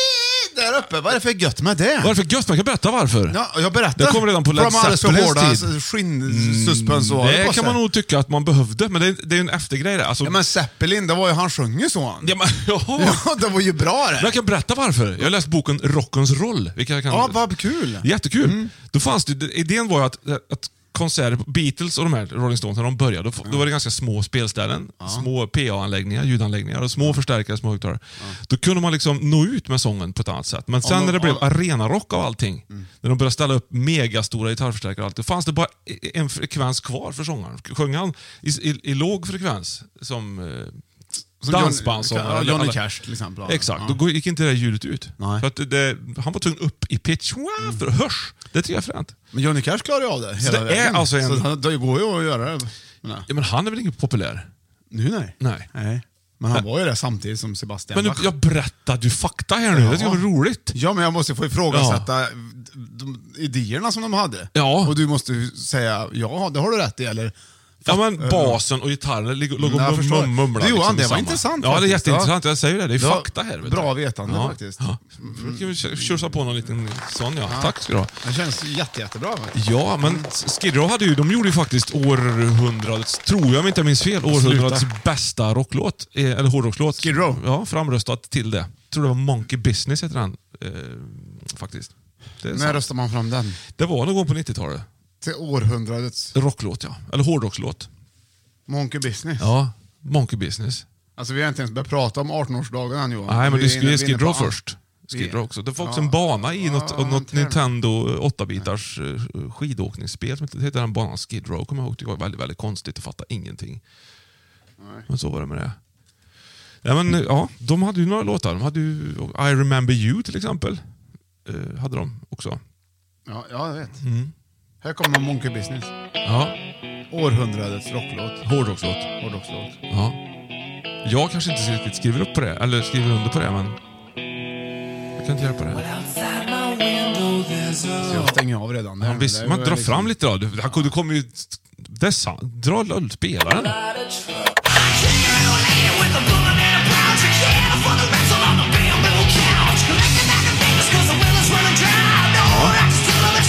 där uppe. Vad är det för gött med det? Varför gött? Man kan berätta varför. Ja, jag berättar. Det kom redan på För Led de har alldeles för Zeppelins hårda tid. skinnsuspensoarer Det på kan sig. man nog tycka att man behövde, men det, det är ju en eftergrej det. Alltså, Ja, men Zeppelin, det var ju, han sjöng ju så. ja, men, ja. Ja, det var ju bra det. Men jag kan berätta varför. Jag har läst boken Rockens roll. Vilka jag kan... Ja, vad kul. Jättekul. Mm. Då fanns det, idén var ju att, att konserter, Beatles och de här Rolling Stones, när de började, då, då var det ganska små spelställen, små P A-anläggningar, ljudanläggningar och små förstärkare, små högtalare. Då kunde man liksom nå ut med sången på ett annat sätt. Men sen de- när det blev ja. arenarock av allting, när de började ställa upp megastora gitarrförstärkare och allt, då fanns det bara en frekvens kvar för sångaren. Sjöng han i, i, i låg frekvens, som eh, Som dansbandssångare. Johnny- eller Johnny alla- Cash till exempel. Exakt, Ja. då gick inte det där ljudet ut. Nej. För att det, det, han var tvungen upp i pitch för att hörs. Det tycker jag är fränt. Men Johnny Cash klarar ju av det hela det är vägen. alltså en- Så det går ju att göra det. Men, nej. Ja, men han är väl inte populär? Nu nej. Nej. nej. Men han var ju det samtidigt som Sebastian Men nu, Bach. jag berättar du fakta här nu, det tycker jag var roligt. Ja, men jag måste få ifrågasätta de idéerna som de hade. Ja. Och du måste ju säga, ja, det har du rätt i, eller... Ja, men basen och gitarren ligger- låg och Jag mum- förstår. mum- mumlar. Du, Johan, liksom det i var samma. intressant Ja, det är faktiskt. jätteintressant. Ja. Jag säger det, det är Ja, fakta här. Vet bra du. vetande ja. faktiskt. Ja. Försöker vi tjusa på någon liten sån, ja. Tack ska du ha. Det känns jätte, jättebra. Va? Ja, men Skid Row hade ju, de gjorde ju faktiskt århundradets, tror jag om inte jag minns fel, århundradets Sluta. bästa rocklåt, eh, eller hårdrockslåt. Skid Row? Ja, framröstat till det. Jag tror det var Monkey Business heter den, eh, faktiskt. Det, är När sant. röstar man fram den? Det var någon gång på nittiotalet. Till århundradets Rocklåt, ja. Eller hårdrockslåt. Monkey Business. Ja, Monkey Business. Alltså vi har inte ens börjat prata om arton-årsdagen än, Johan. Nej, men Vi det är skulle inne- ju vi är inne Skid Row på an- först. Skid Vi- Row också. Det var också Ja. en bana i något, Ja, något ter- Nintendo åtta-bitars eh, skidåkningsspel som heter den banan Skid Row, kommer jag ihåg. Det var väldigt, väldigt konstigt, jag fattade ingenting. Nej. Men så var det med det. Ja, men, ja, de hade ju några låtar. De hade ju I Remember You till exempel. Eh, hade de också. Ja, ja, jag vet. Mm. Här kommer Monkey Business. Ja, Århundradets rocklåt. hårdrockslåt. Hårdrockslåt. Ja. Jag kanske inte riktigt skriver upp på det, eller skriver under på det, men jag kan inte hjälpa det. Så jag stänger av redan. där. Ja, visst, Det är man ju drar liksom- fram lite då. Du, du kommer ju... Det är sant. Dra lull, spela den.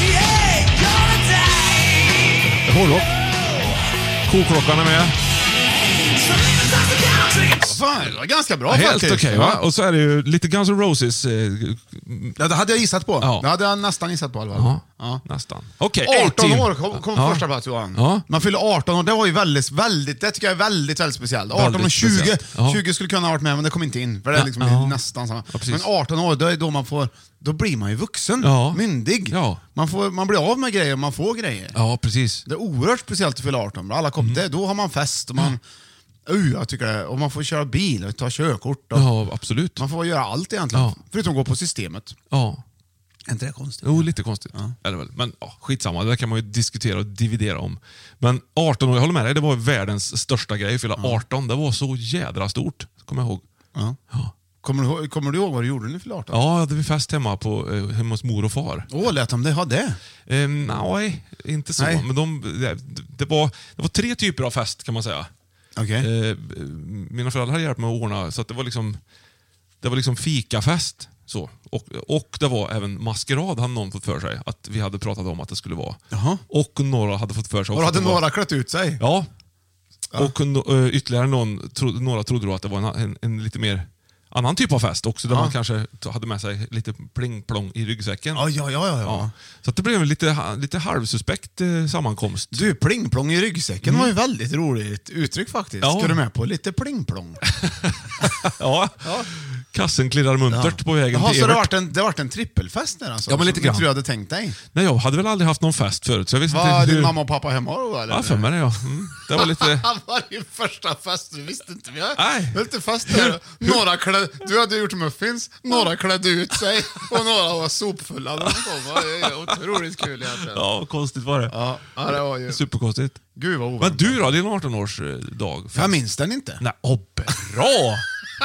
Hårdrock. Koklockan är med. fan, det var ganska bra Ja, helt faktiskt. okej, va? Och så är det ju lite Guns N' Roses. Eh, Ja, det hade jag gissat på. Ja. Det hade jag nästan gissat på i alla fall. ja, Ja. nästan. Okej, arton A-Team. år kom, kom Ja. första plats, Johan. Ja. Man fyller arton år, det var ju väldigt, väldigt, det tycker jag är väldigt, väldigt speciellt. arton och Väldigt tjugo, speciellt. Ja. tjugo skulle kunna ha varit med, men det kom inte in. För det är Ja, liksom ja. nästan samma. Ja, precis. Men arton år, då är då man får, då blir man ju vuxen, Ja. myndig. Ja. Man, får, man blir av med grejer, man får grejer. Ja, precis. Det är oerhört speciellt att fylla arton. Alla kom, det, då har man fest och man... Uh, jag tycker det. Och man får köra bil och ta körkort. Och Ja, absolut. man får göra allt egentligen. Ja. Förutom gå på systemet. Ja. Är inte det konstigt? Jo, lite konstigt. Eller väl. Men ja, skitsamma, det där kan man ju diskutera och dividera om. Men arton år, jag håller med dig, det var världens största grej. Fylla arton, det var så jädra stort. Kommer jag ihåg. Ja. Ja. Kommer, du, ihåg- kommer du ihåg vad du gjorde när du fyllde arton? Ja, hade vi fest hemma, på, eh, hemma hos mor och far. Åh, lät de det ha det? Eh, nej, inte så. Nej. Men de, det, det, var, det var tre typer av fest kan man säga. Okej. Eh, mina föräldrar hade hjälpt mig att ordna, så att det var liksom, det var liksom fikafest. Så. Och, och det var även maskerad, hade någon fått för sig. Att vi hade pratat om att det skulle vara. Jaha. Och några hade fått för sig Och också hade att det var- några klätt ut sig? Ja. Och uh, ytterligare någon, tro, några trodde då att det var en, en, en lite mer annan typ av fest också, där Ja. man kanske t- hade med sig lite pling-plong i ryggsäcken. Ja, ja, ja, ja, ja. Så att det blev en lite, ha- lite halvsuspekt eh, sammankomst. Du, plingplong i ryggsäcken var ju väldigt roligt uttryck faktiskt. Ja. Ska du med på lite plingplong? Ja. Kassen klirrar muntert på vägen Jaha, till så det har Evert. varit en, det har varit en trippelfest där alltså? Ja, men lite som grann. du tror jag hade tänkt dig. Nej, jag hade väl aldrig haft någon fest förut, så jag visste Var inte din hur... mamma och pappa hemma då eller? Ja, för mig det, ja. Mm. Det var lite... var din första fest, du visste inte. Vi har, Nej. vi har lite fest där. Några kläd, du hade gjort muffins, några klädde ut sig och några var sopfulla. De kom. Det är otroligt kul egentligen. Ja, konstigt var det. Ja, ja, det var ju... Superkonstigt. Gud vad Men oväntat. du då, din arton-årsdag? Jag minns den inte. Nej, åh, bra!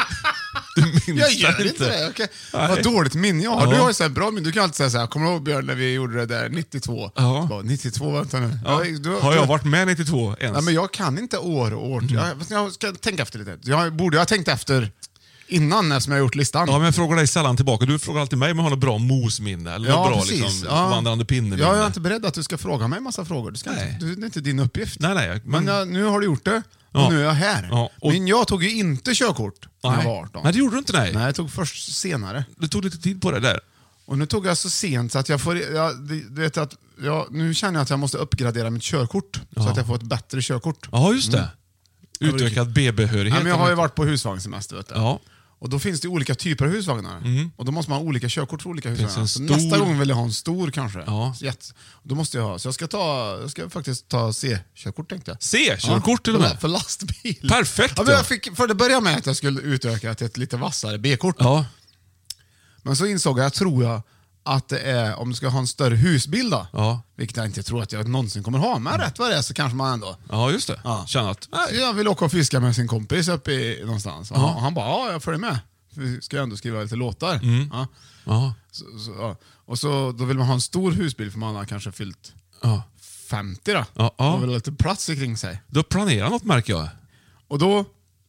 Du minns Jag gör den inte det. Okay. Nej. Vad dåligt minne jag har. Ja. Du har ju så här bra minne. Du kan alltid säga så här, kommer du ihåg Björn när vi gjorde det där nittiotvå? Ja. Så bara, nittiotvå, vänta nu. Ja. Ja, du, Har du, jag varit med nittiotvå ens? Nej, men jag kan inte år och år. Mm. Jag, jag ska tänka efter lite. Jag borde jag ha tänkt efter innan eftersom jag har gjort listan. Ja, men jag frågar dig sällan tillbaka. Du frågar alltid mig om jag har något bra mosminne eller något bra liksom, Ja. vandrande pinneminne. Jag är inte beredd att du ska fråga mig en massa frågor. Du ska Nej. inte, du, det är inte din uppgift. Nej, nej. Men, Men, jag, nu har du gjort det och Ja. nu är jag här. Ja, och- Men jag tog ju inte körkort när jag nej. var arton. Nej, det gjorde du inte. Nej. Nej, jag tog först senare. Du tog lite tid på det där. Och nu tog jag så sent så att jag får... Jag, du du vet att, jag, nu känner jag att jag måste uppgradera mitt körkort. Så Ja. att jag får ett bättre körkort. Ja, just det. Mm. Utökad B-behörighet. Ja, men jag har ju varit på husvagnssemester. Vet du. Ja. Och då finns det olika typer av husvagnar. Mm. Och då måste man ha olika körkort för olika finns husvagnar. en Så stor- nästa gång vill jag ha en stor kanske. Ja. Så jätte- Då måste jag ha. Så jag ska, ta, jag ska faktiskt ta C-körkort tänkte jag. C-körkort till och för, med? för lastbil. Perfekt Ja, men då. jag fick, för det började med att jag skulle utöka till ett lite vassare B-kort. Ja. Men så insåg jag, tror jag, att det är om du ska ha en större husbil då. Ja. Vilket jag inte tror att jag någonsin kommer ha. Men rätt vad det är så kanske man ändå... Ja, just det. Ja. Känna att... Så jag vill åka och fiska med sin kompis uppe i, någonstans. Och Ja. han, och han bara, ja jag följer med. Vi ska ju ändå skriva lite låtar. Mm. Ja. Ja. Så, så, ja. Och så, då vill man ha en stor husbil för man har kanske fyllt Ja. femtio då. Ja, ja. Och vill ha lite plats kring sig. Du har planerat något märker jag. Och då,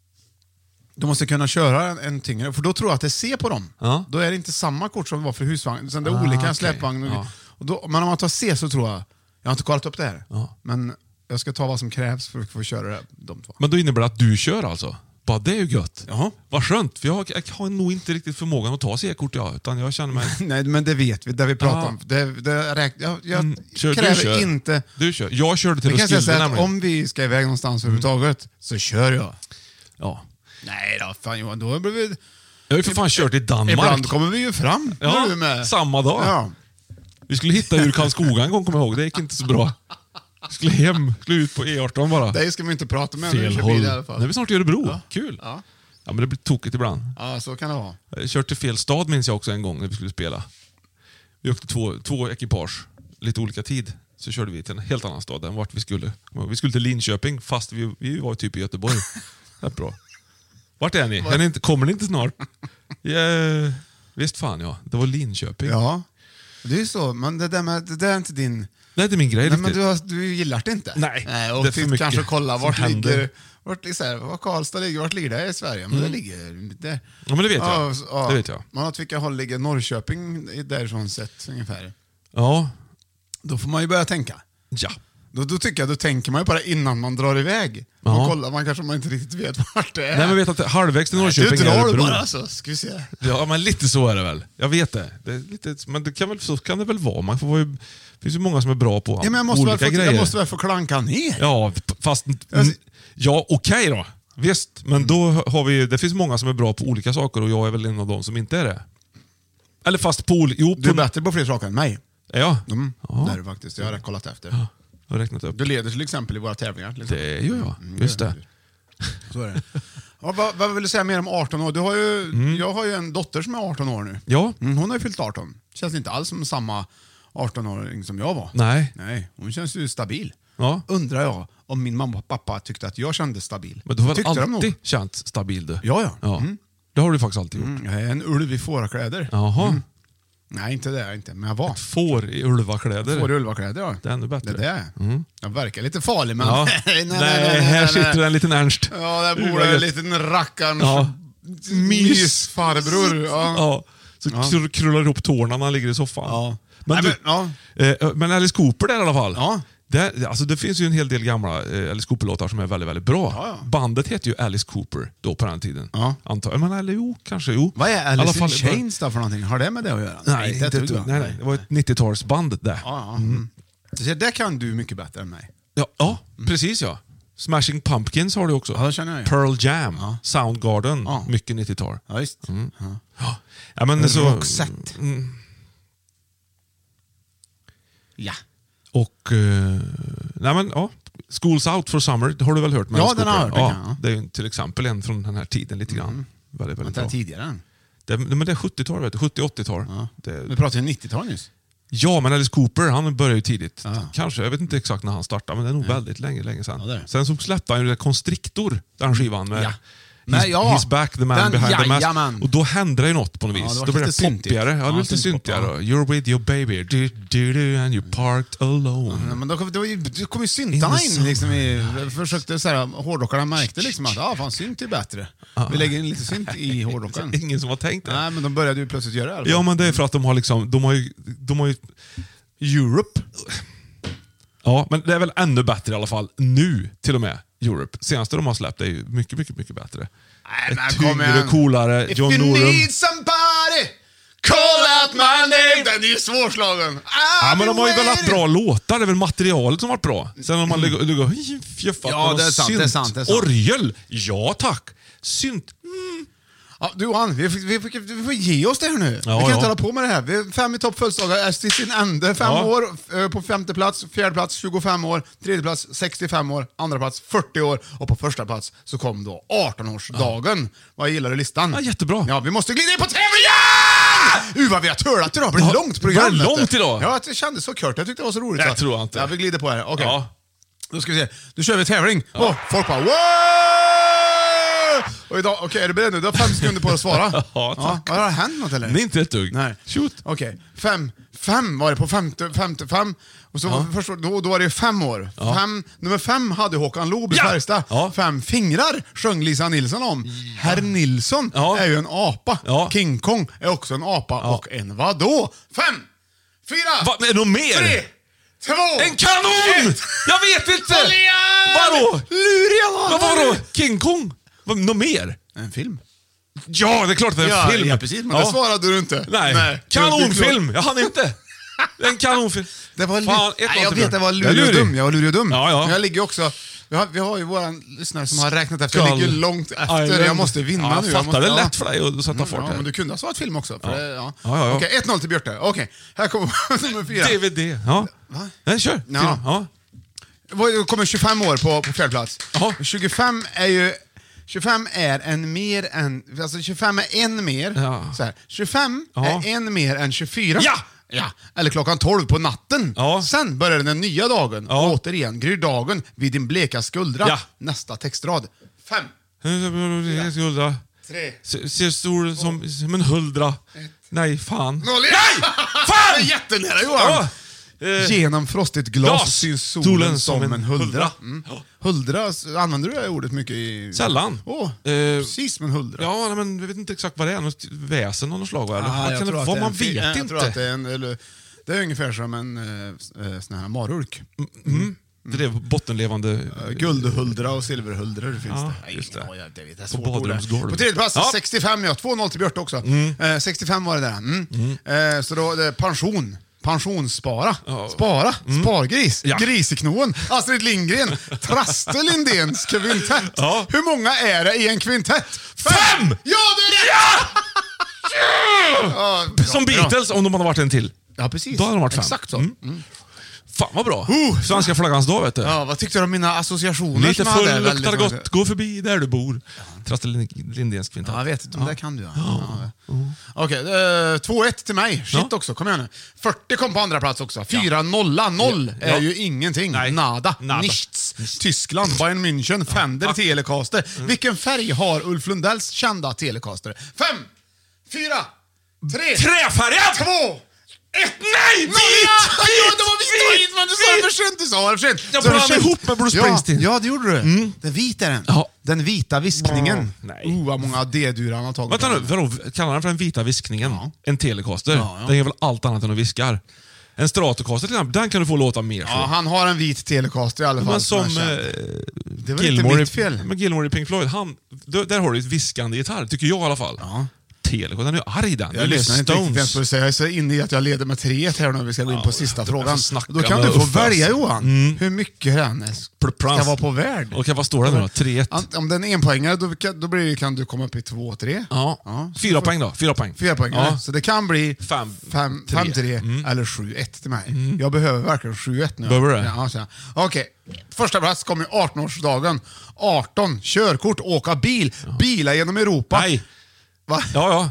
då måste jag kunna köra en, en tyngre, för då tror jag att det ser på dem. Ja. Då är det inte samma kort som det var för husvagn. Sen det är Ah, olika okej. släpvagn. Och, Ja. och då, men om man tar C så tror jag, jag har inte kollat upp det här, Ja. men jag ska ta vad som krävs för att få köra det, de två. Men då innebär det att du kör alltså? Bara det är ju gött. Jaha. Vad skönt, för jag, jag har nog inte riktigt förmågan att ta C-kort jag, utan jag känner mig... Nej, men det vet vi, det vi pratar Ja. om. Det, det räk, jag jag Mm, kör- du kräver kör. inte... Du kör. Jag körde till Jag kan säga så Roskilde här att nämligen. om vi ska iväg någonstans överhuvudtaget så kör jag. Ja. Nej då, fan Johan, då blir vi... Jag har ju för fan kört i Danmark. Ibland kommer vi ju fram. Ja, nu med. samma dag. Ja. Vi skulle hitta ur Karlskoga en gång, kommer jag ihåg. Det gick inte så bra. Vi skulle hem, skulle ut på E arton bara. Det ska vi inte prata med när vi Fel kör håll. bil i alla fall. Nu är vi snart i Örebro. Ja. Kul. Ja. Ja, men det blir tokigt ibland. Ja, så kan det vara. Jag körde till fel stad minns jag också en gång när vi skulle spela. Vi åkte två, två ekipage, lite olika tid. Så körde vi till en helt annan stad än vart vi skulle. Vi skulle till Linköping, fast vi, vi var typ i Göteborg. Det är bra. Vart är ni? Är ni inte, kommer ni inte snart? Ja, visst fan ja, det var Linköping. Ja, det är så. Men det där, med, det där är inte din... Det är inte min grej Nej, men riktigt. du, har, du gillar det inte? Nej, Nej och det är för titt, mycket kanske kolla som vart händer. ligger... Vart, så här, var Karlstad ligger, vart ligger det i Sverige? Men det ligger... Det, Ja, men det vet jag. så- ja. Det vet jag. Man åt vilka håll ligger Norrköping därifrån sett ungefär. Ja, Då får man ju börja tänka. ja. Då, då tycker jag, då tänker man ju bara innan man drar iväg. Man Ja. kollar, man kanske man inte riktigt vet vart det är. Nej, men vet att halvvägs till Du Norrköping är drar Örebro. bara alltså, ska vi se. Ja, men lite så är det väl. Jag vet det. det är lite, men det kan väl, så kan det väl vara. Man får vara ju, det finns ju många som är bra på Ja, men jag måste, olika väl få, grejer. jag måste väl få klanka ner. Ja, fast... Mm, ja, okej då. Visst, men då har vi... Det finns många som är bra på olika saker och jag är väl en av dem som inte är det. Eller fast på... oli- Jo, på Du är bättre på fler saker än mig. Ja. Mm, Ja. det är du faktiskt. Jag har kollat efter. Ja, jag har räknat upp. Du leder till exempel i våra tävlingar. Liksom. Det gör jag. Just det. Så är det. Ja, vad, vad vill du säga mer om arton år? Du har ju, Mm. Jag har ju en dotter som är arton år nu. Ja. Mm, hon har ju fyllt arton. Känns inte alls som samma arton-åring som jag var. Nej. Nej, hon känns ju stabil. Ja. Undrar jag om min mamma och pappa tyckte att jag kände stabil. Men du har väl Tyckte de alltid nog. känt stabil du? Ja, ja. ja. Mm. Det har du faktiskt alltid gjort. Mm, jag är en ulv i fårakläder. Jaha. Mm. Nej, inte det är jag inte, men jag var. Får i ulvakläder. Får i ulvakläder, ja. Det är ännu bättre. Det är det. Mm. Jag verkar lite farlig, men... Ja. nej, nej, nej, här sitter en liten Ernst. Ja, där bor en liten rackarns Ja. mysfarbror. Ja. Ja. Så Ja. kr- krullar ihop tårna när han ligger i soffan. Ja. Men, Nej, du, men, ja. eh, men Alice Cooper där i alla fall. Ja. Det, alltså det finns ju en hel del gamla eh, Alice Cooper-låtar som är väldigt, väldigt bra. Ja, ja. Bandet heter ju Alice Cooper då på den tiden. Ja. Antar jag. Men eller jo, kanske jo. Vad är I alla Alice in fall- Chains då för någonting? Har det med det att göra? Nej, inte ett inte, dugg, va? nej, nej, det var ett nittiotalsband det. Ja, ja. Mm. Så det kan du mycket bättre än mig. Ja, ja precis ja. Smashing Pumpkins har du också. Ja, det känner jag. Pearl Jam, Ja. Soundgarden, Ja. mycket nittiotal. Ja, visst. Mm. Ja. Ja. Ja, men så, Roxette. Mm. Ja. Och... Eh, nej men, ja. School's Out for Summer, har du väl hört? Med Ja, Alice den har Cooper? jag hört, ja, ja. Det är ju till exempel en från den här tiden lite grann. Mm. Väldigt, väldigt Vänta, bra. tidigare än. Det, men det är sjuttiotal, vet du. sjuttio-åttiotal. Ja. Det, Vi pratade ju nittiotal nyss. ja, men Alice Cooper, han började ju tidigt. Ja. Kanske, jag vet inte exakt när han startade, men det är nog väldigt länge, länge sedan. Ja, det är det. Sen så släppte han ju det Constrictor, den skivan med Ja. He's, Men ja, he's back, the man den- behind the mask. jajamän. Och då hände det ju något på något Ja, vis. det var då blev det lite syntigt. poppigare. Ja, det Ja, blev lite syntpop, syntigare. ja. You're with your baby, du, du, du, and you parked alone. Ja, men då, då, då kom ju syntarna in. Liksom, i, försökte så här, hårdrockarna märkte liksom att ah, fan, synt är bättre. Vi lägger in lite synt i hårdrocken. Ingen som har tänkt det. Nej, men de började ju plötsligt göra det. i alla fall. Ja, men det är för att de har liksom, de har ju, de har ju Europe. Ja, men det är väl ännu bättre i alla fall nu till och med. Europe. Senaste de har släppt är ju mycket, mycket, mycket bättre. Nej, men Ett kom tyngre, igen. coolare If John you Norum. need somebody, call out my name. Den är ju svårslagen. Ja, men de har ju väl haft waiting. bra låtar. Det är väl materialet som har varit bra. Sen om man ligger ligger och fjuffat Ja, med det är någon sant, synt. det är sant, det är sant. Orgel? Ja, tack. Synt? Ja, du Johan, vi, vi, vi, vi får ge oss det här nu. Ja, vi kan ja. inte hålla på med det här. Vi är fem i topp födelsedagar, är till sin ände. Fem Ja. år eh, på femte plats, fjärde plats tjugofem år, tredje plats sextiofem år, andra plats fyrtio år och på första plats så kom då arton-årsdagen. Vad gillar du listan? Ja, jättebra. Ja, vi måste glida in på tävlingen! Uh, vad vi har tölat idag. Det blir Ja, långt program. var det vet du. långt idag? Ja, det kändes så kört. Jag tyckte det var så roligt. Jag så. tror inte. Ja, vi glider på här. Okej. Ja. Då ska vi se. Då kör vi tävling. Åh, folk bara wow! Och idag, okej, är du beredd nu? Du har fem sekunder på att svara. Ja, tack. Har det hänt något eller? Nej, inte ett dugg. Nej. Shoot. Okej, fem. Fem var det på femte, femte fem. Och så först, då, då var det fem år. Ja. Fem, nummer fem hade Håkan Loob i Ja. Färjestad. Ja. Fem fingrar sjöng Lisa Nilsson om. Herr Nilsson Ja. är ju en apa. Ja. King Kong är också en apa. Och en vadå? Fem, fyra, Va, är det något mer? tre, två, En kanon! ett. Jag vet inte! Håll igen! Vadå? Luriga Vad vadå? King Kong? Vad, något mer? En film. Ja, det är klart att det är en Ja, film. ja, precis. Men det svarade du inte. Nej. Nej. Kanonfilm! Jag hann inte. En kanonfilm. Det var Fan, ett Nej, jag noll till vet, det var Björn. lurig och lurig. dum. Jag var lurig och dum. Ja, ja. Men jag ligger också... Vi har, vi har ju våran lyssnare som har räknat efter. Jag Skall. ligger långt efter. Island. Jag måste vinna Ja, jag nu. fattar. måste, Det är ja. lätt för dig att sätta Mm, fart ja, här. men du kunde ha svarat film också. För Ja. det, ja. Ja, ja, ja. Okej, ett noll till Björte. Okej, här kommer nummer fyra. D V D. Ja. Va? Nej, kör. Ja. Fyra. Ja. Vad kommer tjugofem år på, på fjärde plats. Jaha. tjugofem är ju... tjugofem är en mer än... Alltså tjugofem är en mer. Ja. Så här. tjugofem Ja. är en mer än tjugofyra. Ja! Ja, eller klockan tolv på natten. Ja. Sen börjar den nya dagen. Ja. Återigen, gryr dagen vid din bleka skuldra. Ja. Nästa textrad. Fem, Skuldra. tre, Se- Ser stor som, som en huldra. Nej, fan. noll. Nej! Fan! Jättenära Johan! Ja. Eh, Genom frostigt glas, glas. syns solen, Solen som, en huldra. huldra. Mm. Ja. Huldra, s- använder du det ordet mycket i... Sällan. Åh, Eh, precis som en huldra. Ja, nej, men jag vet inte exakt vad det är. Något väsen av något slag, va? Eller? Ah, vad jag kan det tror att vara? det är Man en fi- vet jag inte. Tror att det, är en, eller, det är ungefär som en eh, eh, sån här marulk. Mm. drev bottenlevande... Uh, guldhuldra och silverhuldra finns ja, det. Just det. Ja, jag vet, det är på svårt badrumsgolv. På tredje plats, ja. sextiofem, ja. två noll till Björte också. Mm. Uh, sextiofem var det där. Mm. Mm. Uh, så då, det är pension. Pensionsspara. Ja. Spara. Mm. Spargris. Ja. Griseknoen. Astrid Lindgren. Traste Lindéns kvintett. Ja. Hur många är det i en kvintett? Fem! Ja, det är det! Ja! Ja! Bra, som Beatles, bra. Om de hade varit en till. Ja, precis. Då hade de varit fem. Exakt så. Mm. Mm. Fan vad bra. Uh, Svenska flaggans dag, vet du. Ja, vad tyckte du om mina associationer? Lite som full, hade luktar väldigt... gott, gå förbi där du bor. Traste Lindéns kvintett. Ja, jag vet. De ja. där kan du, ja. Ja. ja. Okej, okay, två ett till mig. Shit ja. också, kom igen nu. fyrtio kom på andra plats också. fyra noll. noll ja. är ja. ju ingenting. Nej. Nada. Nada. Nichts. Tyskland, Bayern München, Fender, ja. Telecaster. Mm. Vilken färg har Ulf Lundells kända Telecaster? Fem, fyra, tre, Träfärgad! två, ett, nej! Vit! Ja, det var vit! Men du sa det för sent, du sa det för sent. Jag blandade ihop med Bruce Springsteen. Ja, ja, det gjorde du. Mm. Den vita är den. Ja. Den vita viskningen. Mm. Nej. Oh, vad många D-dur han har tagit. Vänta nu, vadå? Kallar han för den vita viskningen? Ja. En Telecaster? Ja, ja. Den är väl allt annat än att viskar? En Stratocaster till exempel, den kan du få låta mer så. Ja, han har en vit Telecaster i alla fall. Men som, som eh, det var Gilmore, inte mitt fel. Men Gilmore i Pink Floyd, han, där, där har du ett viskande gitarr, tycker jag i alla fall. Ja. Telecaster, den är ju arg den. Jag lyssnar inte riktigt vem säga. Jag är så inne i att jag leder med tre ett här nu. Vi ska gå in på ja, sista frågan. Då kan du få Uffas. välja, Johan, mm. hur mycket den ska vara på värld. Okej, vad står det nu då? tre ett? Om den är en poängare, då, då blir, kan du komma upp i två tre. Ja. ja. Fyra poäng då? Fyra poäng. Fyra poäng. Ja. Så det kan bli fem tre mm. eller sju ett till mig. Mm. Jag behöver verkligen sju ett nu. Behöver du? Ja, så. Okej. Första plats kommer arton-årsdagen. arton, körkort, åka bil, ja. bilar genom Europa. Nej. Va? Ja, ja.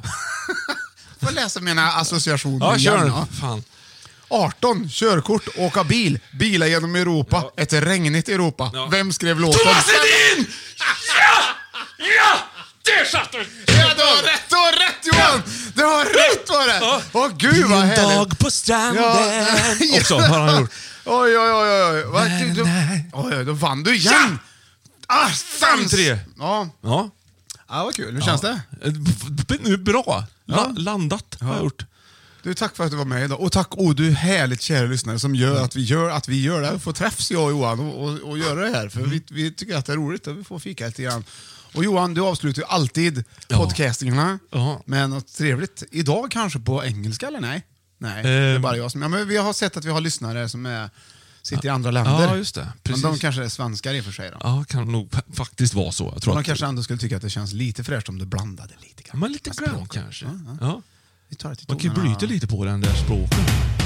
Får läsa mina associationer ja, igen. Kör. Ja. Fan. arton, körkort, åka bil, bilar genom Europa, ja. ett regnigt Europa. Ja. Vem skrev låten? Thomas Ledin! Ja! Ja! Det satt du! Ja, du har rätt, du har rätt Johan! Du har rätt var det! Åh ja. oh, gud vad härligt! En dag på stranden. Ja. Också har han gjort. Oj, oj, oj, oj. Vad, du, du, oj, då vann du igen! Ah, fem tre! Ja. Ja. Ja, vad kul. Hur känns ja. det? Nu bra. La- ja. Landat har jag gjort. Du, tack för att du var med idag. Och tack, oh, du härligt kära lyssnare som gör att vi gör att vi gör det här. Får träffs jag och Johan och, och, och göra det här. För mm. vi, vi tycker att det är roligt och vi får fika lite grann. Och Johan, du avslutar ju alltid ja. podcastingarna ja. med något trevligt. Idag kanske på engelska eller nej? Nej, eh. det är bara jag som... Ja, men vi har sett att vi har lyssnare som är... sitter i andra länder. Ja, just det. Precis. Men de kanske är svenskar i och för sig. Då. Ja, kan nog faktiskt vara så. Jag tror de att kanske ändå skulle tycka att det känns lite fräscht om du blandade lite grann. Men lite grann kanske. Ja, ja. Ja. Vi tar det till man kan ju bryta lite på den där språken.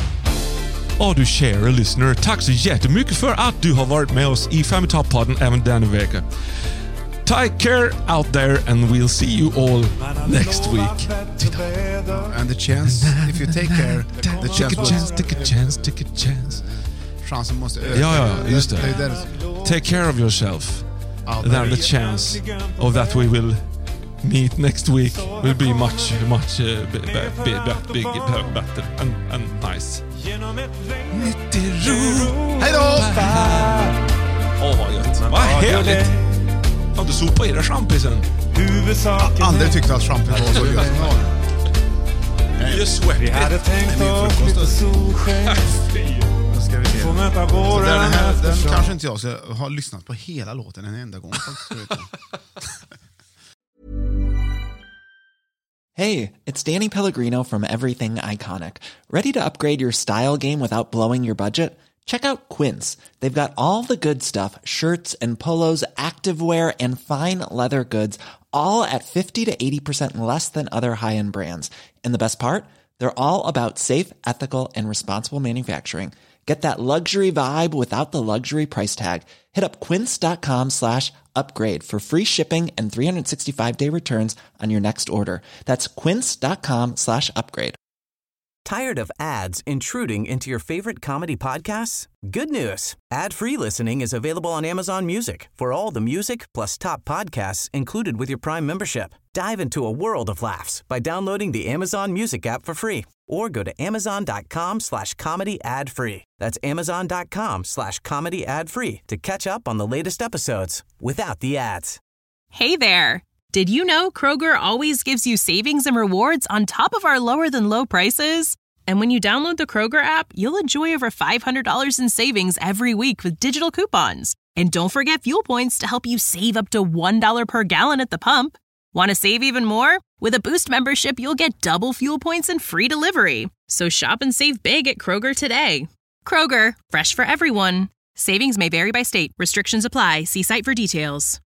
Ja, du kära lyssnare, tack så jättemycket för att du har varit med oss i Fem i topp-podden även denna vecka. Take care out there and we'll see you all next week. And the chance, if you take care, the chance, take a chance, take a chance, take a chance. Chansen måste öka. Ja, ja, just det. det, det take care of yourself. Then the chance of that we will meet next week will be much, much uh, b- b- b- b- big, better and, and nice. Hej då! Åh, vad gött. Vad härligt. Fan, du sopar i dig champisen. Jag har aldrig tyckt att champis var så gött. You're sweaty. Vi hade tänkt oss lite solsken. Ska vi se. Får möta våren. Den här, den kanske inte jag så jag har lyssnat på hela låten en enda gång. Hey, it's Danny Pellegrino from Everything Iconic. Ready to upgrade your style game without blowing your budget? Check out Quince. They've got all the good stuff, shirts and polos, activewear, and fine leather goods, all at fifty to eighty percent less than other high-end brands. And the best part? They're all about safe, ethical, and responsible manufacturing. Get that luxury vibe without the luxury price tag. Hit up quince.com slash upgrade for free shipping and three sixty-five day returns on your next order. That's quince.com slash upgrade. Tired of ads intruding into your favorite comedy podcasts? Good news. Ad-free listening is available on Amazon Music for all the music plus top podcasts included with your Prime membership. Dive into a world of laughs by downloading the Amazon Music app for free or go to amazon.com slash comedy ad free. That's amazon.com slash comedy ad free to catch up on the latest episodes without the ads. Hey there. Did you know Kroger always gives you savings and rewards on top of our lower than low prices? And when you download the Kroger app, you'll enjoy over five hundred dollars in savings every week with digital coupons. And don't forget fuel points to help you save up to one dollar per gallon at the pump. Want to save even more? With a Boost membership, you'll get double fuel points and free delivery. So shop and save big at Kroger today. Kroger, fresh for everyone. Savings may vary by state. Restrictions apply. See site for details.